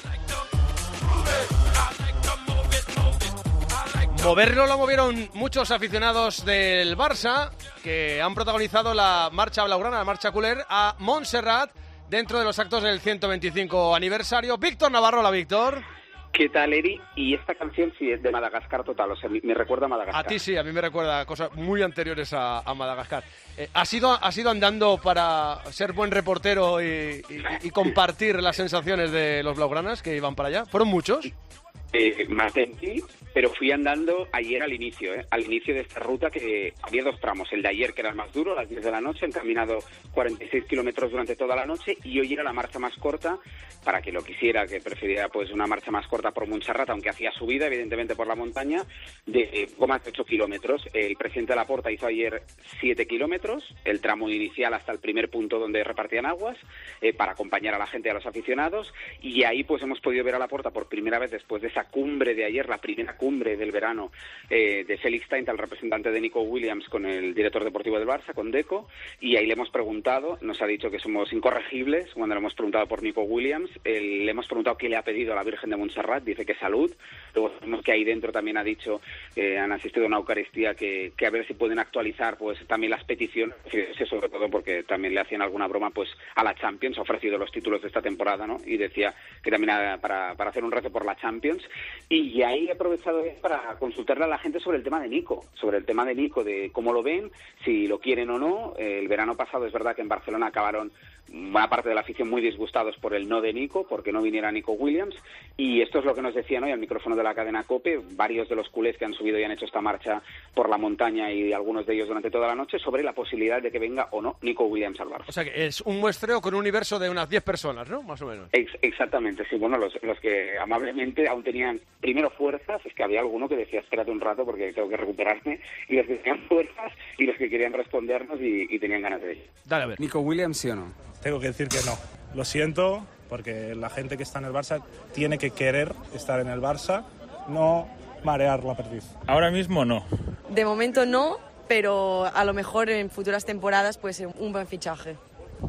Moverlo lo movieron muchos aficionados del Barça que han protagonizado la marcha blaugrana, la marcha culé, a Montserrat dentro de los actos del 125 aniversario. Víctor Navarro, hola Víctor. ¿Qué tal, Eri? Y esta canción sí es de Madagascar total, o sea, me recuerda a Madagascar. A ti sí, a mí me recuerda cosas muy anteriores a Madagascar. ¿Has ido andando para ser buen reportero y compartir las sensaciones de los blaugranas que iban para allá? ¿Fueron muchos? Más de ti, pero fui andando ayer al inicio de esta ruta, que había dos tramos. El de ayer, que era el más duro, a las 10 de la noche, han caminado 46 kilómetros durante toda la noche, y hoy era la marcha más corta, para que lo quisiera, que preferiría pues una marcha más corta por Montserrat, aunque hacía subida, evidentemente, por la montaña, de poco más de 8 kilómetros. El presidente Laporta hizo ayer 7 kilómetros, el tramo inicial hasta el primer punto donde repartían aguas, para acompañar a la gente y a los aficionados, y ahí pues hemos podido ver a Laporta por primera vez después de esa cumbre de ayer, la primera cumbre del verano, de Félix Taint, el representante de Nico Williams, con el director deportivo del Barça, con Deco, y ahí le hemos preguntado, nos ha dicho que somos incorregibles cuando le hemos preguntado por Nico Williams, le hemos preguntado qué le ha pedido a la Virgen de Montserrat, dice que salud, luego sabemos que ahí dentro también ha dicho, han asistido a una Eucaristía, que a ver si pueden actualizar pues también las peticiones, sobre todo porque también le hacían alguna broma pues a la Champions, ha ofrecido los títulos de esta temporada, ¿no? Y decía que también para hacer un rezo por la Champions, Y ahí he aprovechado para consultarle a la gente sobre el tema de Nico, de cómo lo ven, si lo quieren o no. El verano pasado es verdad que en Barcelona acabaron buena parte de la afición muy disgustados por el no de Nico, porque no viniera Nico Williams, y esto es lo que nos decían hoy al micrófono de la cadena COPE, varios de los culés que han subido y han hecho esta marcha por la montaña, y algunos de ellos durante toda la noche, sobre la posibilidad de que venga o no Nico Williams al Barça. O sea que es un muestreo con un universo de unas 10 personas, ¿no? Más o menos. Exactamente, sí. Bueno, los que amablemente aún tenían primero fuerzas, es que había alguno que decía espérate un rato porque tengo que recuperarme, y los que tenían fuerzas y los que querían respondernos y tenían ganas de ello. Dale, a ver. ¿Nico Williams sí o no? Tengo que decir que no. Lo siento, porque la gente que está en el Barça tiene que querer estar en el Barça, no marear la perdiz. Ahora mismo no. De momento no, pero a lo mejor en futuras temporadas puede ser un buen fichaje.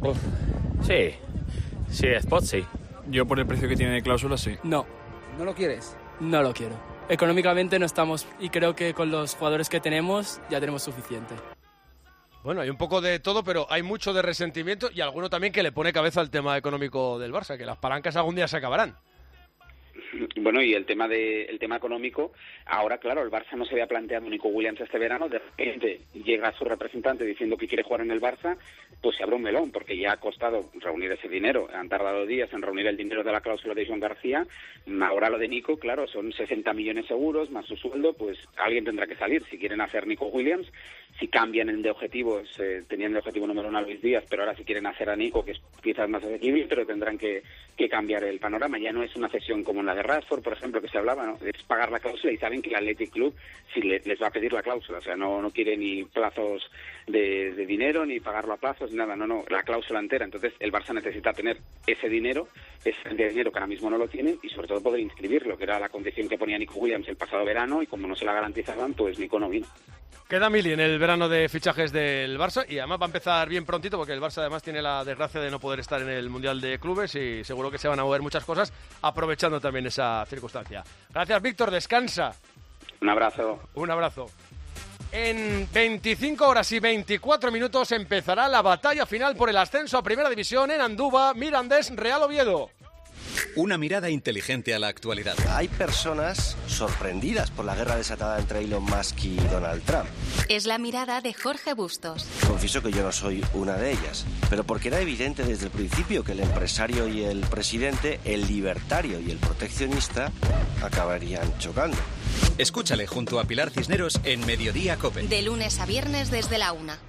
Sí, Spot sí. Yo por el precio que tiene de cláusula sí. No. ¿No lo quieres? No lo quiero. Económicamente no estamos, y creo que con los jugadores que tenemos ya tenemos suficiente. Bueno, hay un poco de todo, pero hay mucho de resentimiento y alguno también que le pone cabeza al tema económico del Barça, que las palancas algún día se acabarán. Bueno, y el tema económico, ahora claro, el Barça no se había planteado Nico Williams este verano, de repente llega su representante diciendo que quiere jugar en el Barça, pues se abre un melón, porque ya ha costado reunir ese dinero, han tardado días en reunir el dinero de la cláusula de Joan García, ahora lo de Nico, claro, son 60 millones euros más su sueldo, pues alguien tendrá que salir, si quieren hacer Nico Williams, si cambian de objetivos, tenían de objetivo número 1 a Luis Díaz, pero ahora si quieren hacer a Nico, que es quizás más asequible, pero tendrán que cambiar el panorama, ya no es una cesión como en la de Rashford, por ejemplo, que se hablaba, ¿no? Es pagar la cláusula y saben que el Athletic Club sí les va a pedir la cláusula, o sea, no quiere ni plazos de dinero, ni pagarlo a plazos, nada, no, la cláusula entera. Entonces el Barça necesita tener ese dinero que ahora mismo no lo tienen, y sobre todo poder inscribirlo, que era la condición que ponía Nico Williams el pasado verano, y como no se la garantizaban, pues Nico no vino. Queda Mili en el verano de fichajes del Barça, y además va a empezar bien prontito, porque el Barça además tiene la desgracia de no poder estar en el Mundial de Clubes, y seguro que se van a mover muchas cosas, aprovechando también esa circunstancia. Gracias, Víctor, descansa. Un abrazo. Un abrazo. En 25 horas y 24 minutos empezará la batalla final por el ascenso a Primera División en Andúba, Mirandés, Real Oviedo. Una mirada inteligente a la actualidad. Hay personas sorprendidas por la guerra desatada entre Elon Musk y Donald Trump. Es la mirada de Jorge Bustos. Confieso que yo no soy una de ellas, pero porque era evidente desde el principio que el empresario y el presidente, el libertario y el proteccionista, acabarían chocando. Escúchale junto a Pilar Cisneros en Mediodía COPE. De lunes a viernes desde la 1.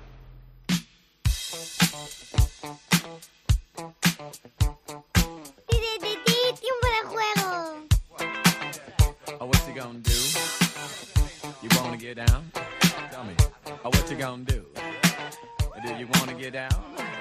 Get down? Tell me. What you gonna do? Do you wanna get down?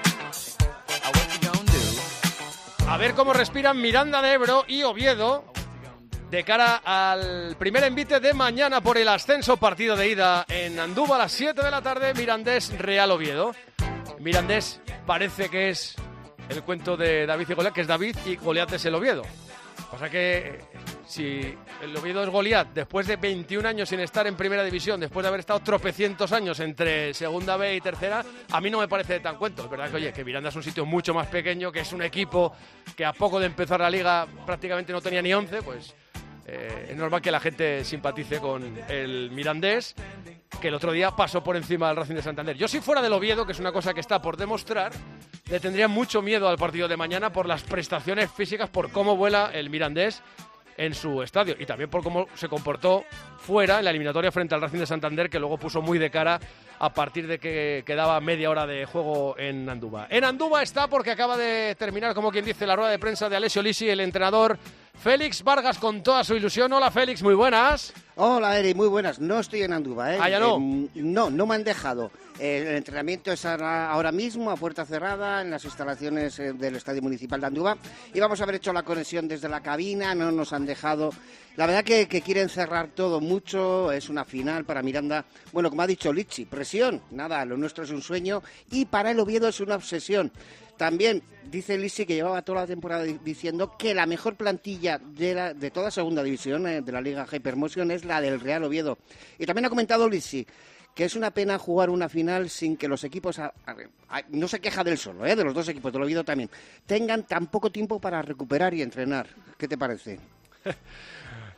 What you gonna do? A ver cómo respiran Miranda de Ebro y Oviedo de cara al primer envite de mañana por el ascenso, partido de ida en Andúba a las 7 de la tarde, Mirandés Real Oviedo. Mirandés parece que es el cuento de David y Goliat, que es David y Goliat es el Oviedo. Pasa que si el Oviedo es Goliat, después de 21 años sin estar en Primera División, después de haber estado tropecientos años entre Segunda B y Tercera, a mí no me parece de tan cuento. Es verdad que, oye, que Miranda es un sitio mucho más pequeño, que es un equipo que a poco de empezar la Liga prácticamente no tenía ni 11, pues es normal que la gente simpatice con el Mirandés, que el otro día pasó por encima del Racing de Santander. Yo, si fuera del Oviedo, que es una cosa que está por demostrar, le tendría mucho miedo al partido de mañana por las prestaciones físicas, por cómo vuela el Mirandés en su estadio y también por cómo se comportó fuera en la eliminatoria frente al Racing de Santander, que luego puso muy de cara a partir de que quedaba media hora de juego en Andúba. En Andúba está porque acaba de terminar, como quien dice, la rueda de prensa de Alessio Lisi, el entrenador Félix Vargas, con toda su ilusión. Hola, Félix, muy buenas. Hola, Eri, muy buenas. No estoy en Andúba, ¿eh? Ah, ¿ya no? No me han dejado. El entrenamiento es ahora mismo a puerta cerrada en las instalaciones del Estadio Municipal de Andúba. Íbamos a haber hecho la conexión desde la cabina, no nos han dejado. La verdad que quieren cerrar todo mucho, es una final para Miranda. Bueno, como ha dicho Lichi, presión, nada, lo nuestro es un sueño y para el Oviedo es una obsesión. También dice Lisi, que llevaba toda la temporada diciendo que la mejor plantilla de toda Segunda División de la Liga Hypermotion es la del Real Oviedo. Y también ha comentado Lisi que es una pena jugar una final sin que los equipos, no se queja del solo, de los dos equipos, del Oviedo también, tengan tan poco tiempo para recuperar y entrenar. ¿Qué te parece?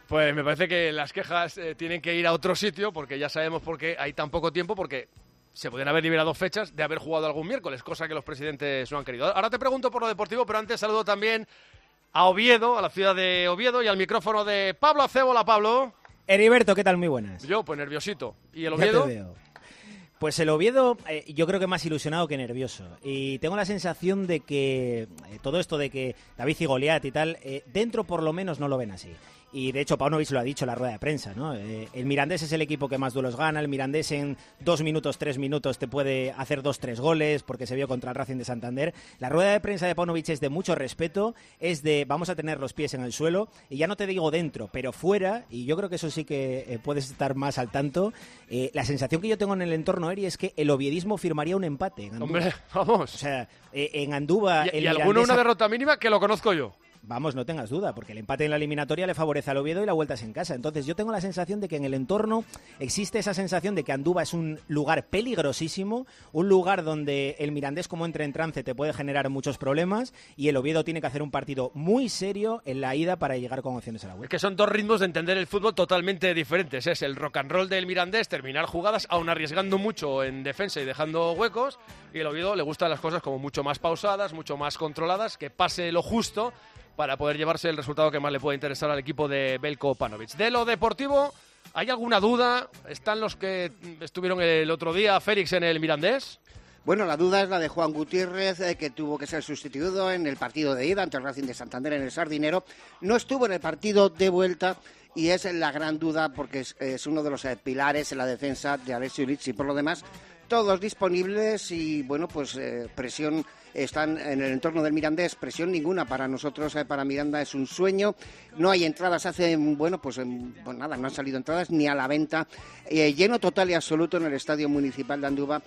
Pues me parece que las quejas tienen que ir a otro sitio, porque ya sabemos por qué hay tan poco tiempo, porque se podrían haber liberado fechas de haber jugado algún miércoles, cosa que los presidentes no han querido. Ahora te pregunto por lo deportivo, pero antes saludo también a Oviedo, a la ciudad de Oviedo, y al micrófono de Pablo Acebola. Pablo. Heriberto, ¿qué tal? Muy buenas. Yo, pues nerviosito. ¿Y el Oviedo? Ya te veo. Pues el Oviedo yo creo que más ilusionado que nervioso. Y tengo la sensación de que todo esto de que David y Goliat y tal, dentro por lo menos no lo ven así. Y de hecho Paunovic lo ha dicho en la rueda de prensa, ¿no? El Mirandés es el equipo que más duelos gana, el Mirandés en 2 minutos, 3 minutos te puede hacer 2-3 goles, porque se vio contra el Racing de Santander. La rueda de prensa de Paunovic es de mucho respeto, es de vamos a tener los pies en el suelo, y ya no te digo dentro, pero fuera, y yo creo que eso sí que puedes estar más al tanto. La sensación que yo tengo en el entorno, Eri, es que el oviedismo firmaría un empate en Andúba. Hombre, vamos. O sea, en Andúba... ¿Y alguno una derrota mínima? Que lo conozco yo. Vamos, no tengas duda, porque el empate en la eliminatoria le favorece al Oviedo y la vuelta es en casa. Entonces yo tengo la sensación de que en el entorno existe esa sensación de que Andúba es un lugar peligrosísimo, un lugar donde el Mirandés, como entre en trance, te puede generar muchos problemas, y el Oviedo tiene que hacer un partido muy serio en la ida para llegar con opciones a la vuelta. Es que son dos ritmos de entender el fútbol totalmente diferentes. Es el rock and roll del Mirandés, terminar jugadas, aún arriesgando mucho en defensa y dejando huecos, y el Oviedo le gustan las cosas como mucho más pausadas, mucho más controladas, que pase lo justo para poder llevarse el resultado que más le puede interesar al equipo de Veljko Paunovic. De lo deportivo, ¿hay alguna duda? ¿Están los que estuvieron el otro día, Félix, en el Mirandés? Bueno, la duda es la de Juan Gutiérrez, que tuvo que ser sustituido en el partido de ida ante el Racing de Santander en el Sardinero. No estuvo en el partido de vuelta y es la gran duda porque es uno de los pilares en la defensa de Alessio Lizzi. Por lo demás, todos disponibles y, bueno, pues presión están en el entorno del Mirandés, presión ninguna para nosotros, para Miranda es un sueño, no hay entradas, pues nada, no han salido entradas ni a la venta, lleno total y absoluto en el Estadio Municipal de Andúba,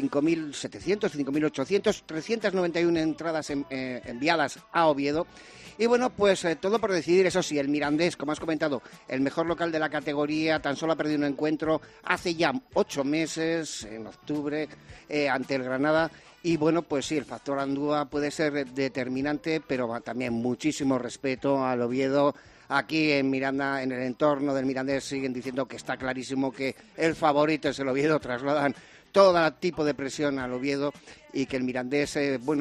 5.700, 5.800, 391 entradas enviadas a Oviedo. Y bueno, pues todo por decidir, eso sí, el Mirandés, como has comentado, el mejor local de la categoría, tan solo ha perdido un encuentro hace ya 8 meses, en octubre, ante el Granada. Y bueno, pues sí, el factor Andúba puede ser determinante, pero también muchísimo respeto al Oviedo. Aquí en Miranda, en el entorno del Mirandés, siguen diciendo que está clarísimo que el favorito es el Oviedo, trasladan todo tipo de presión al Oviedo y que el Mirandés,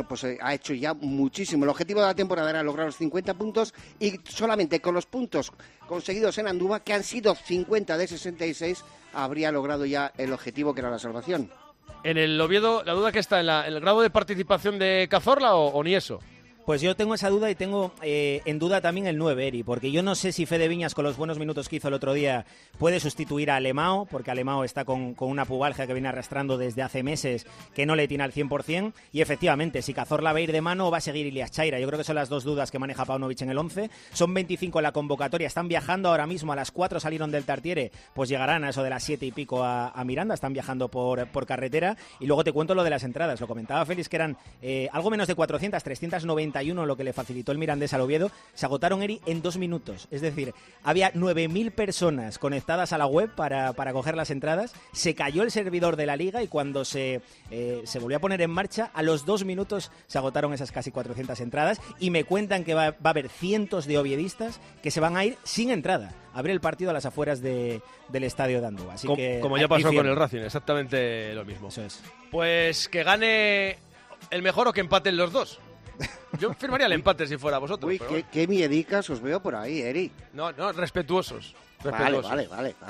ha hecho ya muchísimo. El objetivo de la temporada era lograr los 50 puntos y solamente con los puntos conseguidos en Andúba, que han sido 50 de 66, habría logrado ya el objetivo que era la salvación. En el Oviedo, la duda que está en el grado de participación de Cazorla o ni eso. Pues yo tengo esa duda y tengo en duda también el 9, Eri, porque yo no sé si Fede Viñas, con los buenos minutos que hizo el otro día, puede sustituir a Alemão, porque Alemão está con una pubalgia que viene arrastrando desde hace meses, que no le tiene al 100%, y efectivamente, si Cazorla va a ir de mano o va a seguir Ilias Chaira. Yo creo que son las dos dudas que maneja Paunovic en el 11. Son 25 en la convocatoria, están viajando ahora mismo, a las 4 salieron del Tartiere, pues llegarán a eso de las 7 y pico a Miranda, están viajando por carretera, y luego te cuento lo de las entradas. Lo comentaba Félix, que eran algo menos de 400, 391 lo que le facilitó el Mirandés al Oviedo. Se agotaron, Eri, en 2 minutos. Es decir, había 9.000 personas conectadas a la web para coger las entradas. Se cayó el servidor de la Liga y cuando se volvió a poner en marcha, a los 2 minutos se agotaron esas casi 400 entradas y me cuentan que va a haber cientos de oviedistas que se van a ir sin entrada a abrir el partido a las afueras del estadio de Andúba. Así como ya pasó con el Racing, exactamente lo mismo. Eso es. Pues que gane el mejor o que empaten los dos. Yo firmaría el empate si fuera vosotros. Uy, qué miedicas os veo por ahí, Eri. No, respetuosos. Vale.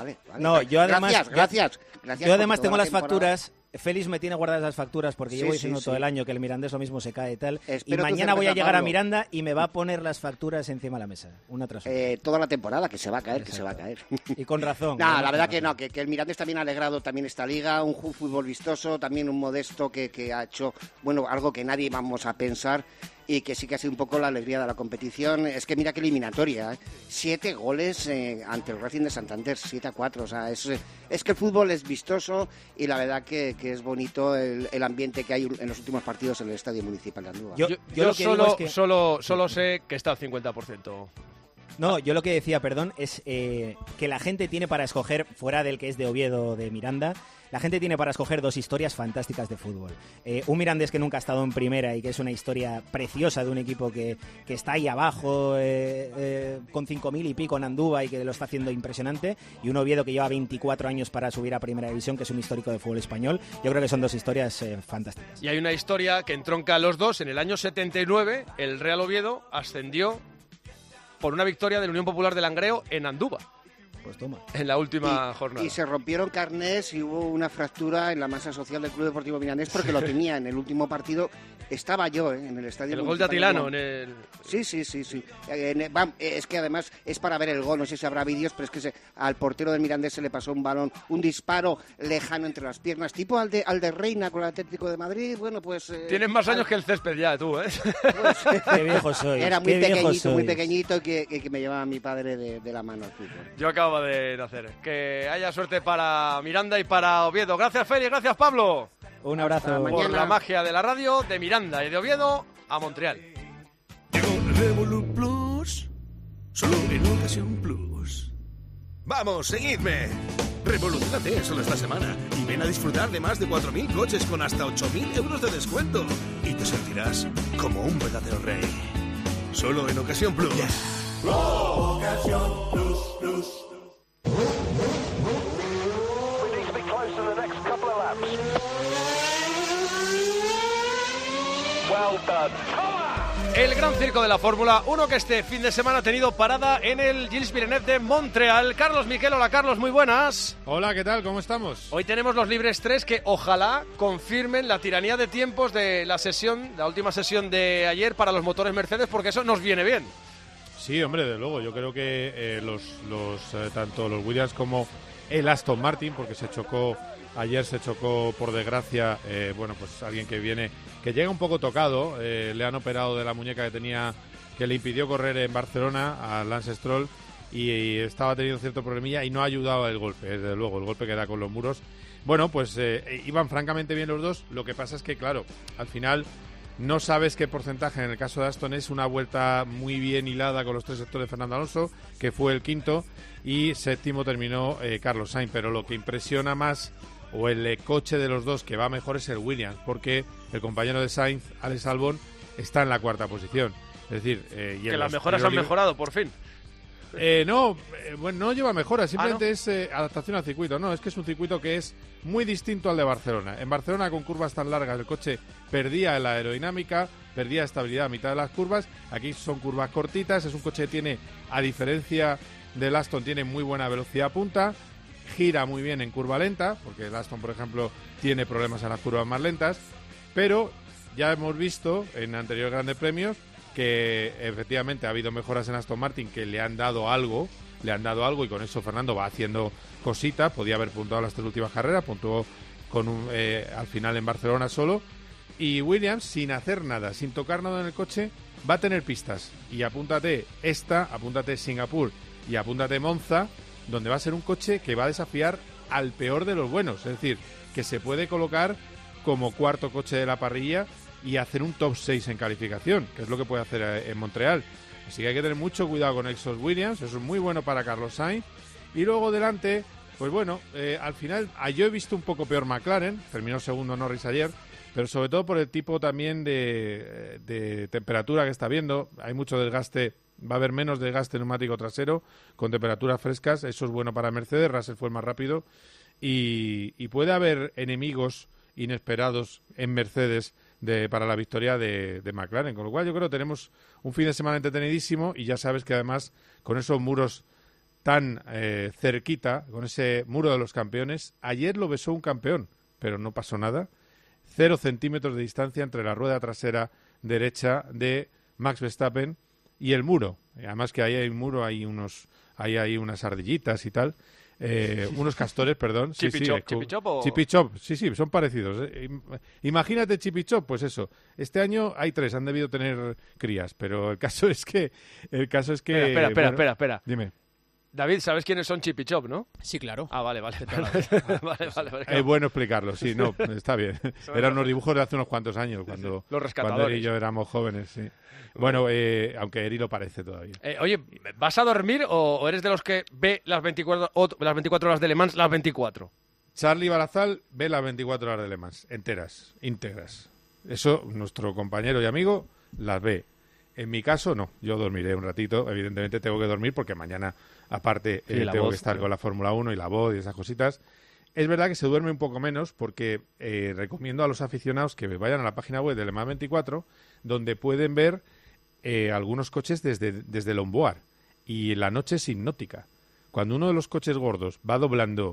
No, yo además... Gracias. Yo además tengo las facturas... Félix me tiene guardadas las facturas porque llevo diciendo todo el año que el Mirandés lo mismo se cae y tal. Y mañana voy a llegar a Miranda y me va a poner las facturas encima de la mesa, una tras otra. Toda la temporada, que se va a caer, Exacto. Que se va a caer. Y con razón. No, la verdad que no, que el Mirandés también ha alegrado también esta liga, un fútbol vistoso, también un Modesto que ha hecho, algo que nadie vamos a pensar y que sí que ha sido un poco la alegría de la competición. Es que mira qué eliminatoria, 7 goles ante el Racing de Santander, 7-4, o sea, es que el fútbol es vistoso y la verdad que es bonito el ambiente que hay en los últimos partidos en el Estadio Municipal de Andúba. Yo solo sé que está al 50%. No, yo lo que decía, perdón, es que la gente tiene para escoger, fuera del que es de Oviedo, de Miranda, la gente tiene para escoger dos historias fantásticas de fútbol. Un mirandés que nunca ha estado en primera y que es una historia preciosa de un equipo que está ahí abajo con 5.000 y pico en Andúba y que lo está haciendo impresionante, y un Oviedo que lleva 24 años para subir a Primera División, que es un histórico de fútbol español. Yo creo que son dos historias fantásticas. Y hay una historia que entronca a los dos. En el año 79, el Real Oviedo ascendió por una victoria del Unión Popular de Langreo en Andúba. Pues toma. En la última jornada. Y se rompieron carnés y hubo una fractura en la masa social del Club Deportivo Mirandés porque lo tenía en el último partido. Estaba yo en el estadio. El gol de Atilano en el... Sí. Es que además es para ver el gol. No sé si habrá vídeos, pero es que al portero del Mirandés se le pasó un balón, un disparo lejano entre las piernas, tipo al de Reina con el Atlético de Madrid. Bueno, pues... Tienes más años que el césped ya, tú, ¿eh? Pues, qué viejo sois. Era muy pequeñito que me llevaba mi padre de la mano al fútbol. Yo acabo de nacer. Que haya suerte para Miranda y para Oviedo. Gracias, Félix. Gracias, Pablo. Un abrazo. Por la magia de la radio, de Miranda y de Oviedo a Montreal. Revolut Plus, solo en Ocasión Plus. ¡Vamos, seguidme! Revolucionate solo esta semana y ven a disfrutar de más de 4.000 coches con hasta 8.000 euros de descuento. Y te sentirás como un verdadero rey. Solo en Ocasión Plus. Ocasión Plus, Plus. El gran circo de la Fórmula 1 que este fin de semana ha tenido parada en el Gilles Villeneuve de Montreal. Carlos Miquel, hola Carlos, muy buenas. Hola, ¿qué tal? ¿Cómo estamos? Hoy tenemos los libres 3 que ojalá confirmen la tiranía de tiempos de la última sesión de ayer para los motores Mercedes, porque eso nos viene bien. Sí, hombre, desde luego. Yo creo que tanto los Williams como el Aston Martin, porque ayer se chocó por desgracia, pues alguien que llega un poco tocado, le han operado de la muñeca que le impidió correr en Barcelona a Lance Stroll y estaba teniendo cierto problemilla y no ha ayudado el golpe, desde luego, el golpe que da con los muros. Bueno, pues iban francamente bien los dos, lo que pasa es que, claro, al final no sabes qué porcentaje. En el caso de Aston es una vuelta muy bien hilada con los 3 sectores de Fernando Alonso, que fue el quinto, y séptimo terminó Carlos Sainz, pero lo que impresiona más, o el coche de los dos que va mejor, es el Williams, porque el compañero de Sainz, Alex Albon, está en la cuarta posición. Es decir, que las mejoras han mejorado, por fin. No lleva mejoras, simplemente es adaptación al circuito. No, es que es un circuito que es muy distinto al de Barcelona. En Barcelona, con curvas tan largas, el coche perdía en la aerodinámica, perdía estabilidad a mitad de las curvas. Aquí son curvas cortitas, es un coche que tiene, a diferencia del Aston, tiene muy buena velocidad punta, gira muy bien en curva lenta, porque el Aston, por ejemplo, tiene problemas en las curvas más lentas, pero ya hemos visto en anteriores grandes premios que efectivamente ha habido mejoras en Aston Martin que le han dado algo, y con eso Fernando va haciendo cositas. Podía haber puntuado las 3 últimas carreras, puntuó al final en Barcelona solo, y Williams, sin hacer nada, sin tocar nada en el coche, va a tener pistas, y apúntate Singapur y apúntate Monza, donde va a ser un coche que va a desafiar al peor de los buenos, es decir, que se puede colocar como cuarto coche de la parrilla y hacer un top 6 en calificación, que es lo que puede hacer en Montreal. Así que hay que tener mucho cuidado con esos Williams, eso es muy bueno para Carlos Sainz. Y luego delante, pues bueno, al final yo he visto un poco peor McLaren, terminó segundo Norris ayer, pero sobre todo por el tipo también de temperatura que está viendo. Hay mucho desgaste, va a haber menos desgaste neumático trasero con temperaturas frescas, eso es bueno para Mercedes. Russell fue el más rápido y puede haber enemigos inesperados en Mercedes para la victoria de McLaren, con lo cual yo creo que tenemos un fin de semana entretenidísimo, y ya sabes que además con esos muros tan cerquita, con ese muro de los campeones, ayer lo besó un campeón, pero no pasó nada. 0 centímetros de distancia entre la rueda trasera derecha de Max Verstappen y el muro. Además que ahí hay un muro, hay unas ardillitas y tal. Unos castores, perdón. Chipichop, sí, son parecidos. Imagínate Chipichop, pues eso. Este año hay 3, han debido tener crías, pero el caso es que... Espera. Dime. David, ¿sabes quiénes son Chip y Chop, no? Sí, claro. Ah, vale. vale. Es bueno explicarlo, sí, no, está bien. Eran unos dibujos de hace unos cuantos años, cuando Eri y yo éramos jóvenes, sí. Bueno, aunque Eri lo parece todavía. Oye, ¿vas a dormir o eres de los que ve las 24 horas de Le Mans, las 24? Charlie Barazal ve las 24 horas de Le Mans, enteras, íntegras. Eso, nuestro compañero y amigo las ve. En mi caso, no. Yo dormiré un ratito. Evidentemente tengo que dormir porque mañana, aparte, tengo que estar con la Fórmula 1 y la voz y esas cositas. Es verdad que se duerme un poco menos porque recomiendo a los aficionados que vayan a la página web de Le Mans 24, donde pueden ver algunos coches desde el onboard. Y la noche es hipnótica. Cuando uno de los coches gordos va doblando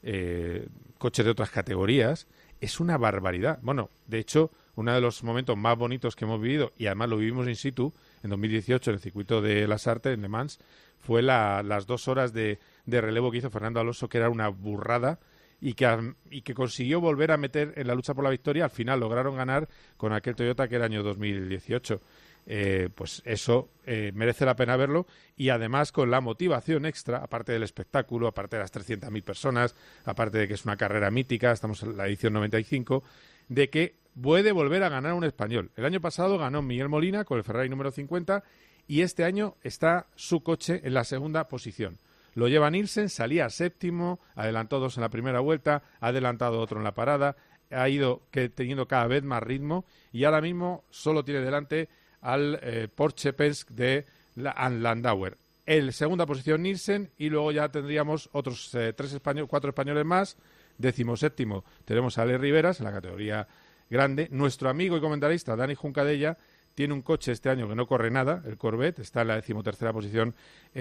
coches de otras categorías, es una barbaridad. Bueno, de hecho, uno de los momentos más bonitos que hemos vivido, y además lo vivimos in situ, en 2018 en el circuito de Las Artes, en Le Mans, fue las 2 horas de relevo que hizo Fernando Alonso, que era una burrada, y que consiguió volver a meter en la lucha por la victoria. Al final lograron ganar con aquel Toyota que era año 2018. Pues eso merece la pena verlo, y además con la motivación extra, aparte del espectáculo, aparte de las 300.000 personas, aparte de que es una carrera mítica, estamos en la edición 95, de que puede volver a ganar un español. El año pasado ganó Miguel Molina con el Ferrari número 50 y este año está su coche en la segunda posición. Lo lleva Nielsen, salía séptimo, adelantó 2 en la primera vuelta, ha adelantado otro en la parada, ha ido teniendo cada vez más ritmo y ahora mismo solo tiene delante al Porsche Penske de Landauer. En segunda posición Nielsen y luego ya tendríamos otros 4 españoles más. 17º tenemos a Alex Riveras en la categoría grande. Nuestro amigo y comentarista Dani Juncadella tiene un coche este año que no corre nada, el Corvette, está en la 13ª posición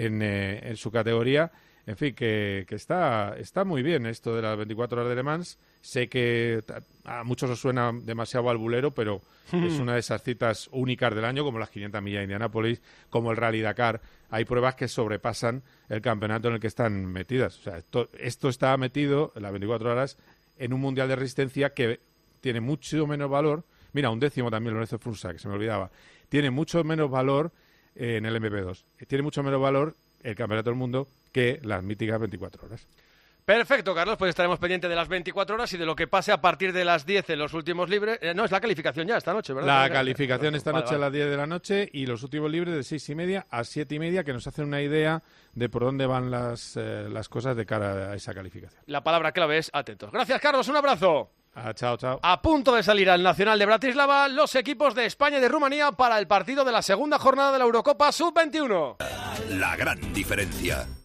en su categoría. En fin, que está muy bien esto de las 24 horas de Le Mans. Sé que a muchos os suena demasiado al bulero, pero es una de esas citas únicas del año, como las 500 millas de Indianápolis, como el Rally Dakar. Hay pruebas que sobrepasan el campeonato en el que están metidas. O sea, esto está metido, en las 24 horas, en un mundial de resistencia que tiene mucho menos valor. Mira, un décimo también, Lorenzo Frunza, que se me olvidaba. Tiene mucho menos valor en el MP2. Tiene mucho menos valor el Campeonato del Mundo que las míticas 24 horas. Perfecto, Carlos, pues estaremos pendientes de las 24 horas y de lo que pase a partir de las 10 en los últimos libres. No, es la calificación ya esta noche, ¿verdad? La calificación esta noche a las 10 de la noche y los últimos libres de 6:30 a 7:30, que nos hacen una idea de por dónde van las cosas de cara a esa calificación. La palabra clave es atentos. Gracias, Carlos, un abrazo. Chao, chao. A punto de salir al Nacional de Bratislava los equipos de España y de Rumanía para el partido de la segunda jornada de la Eurocopa Sub-21. La gran diferencia.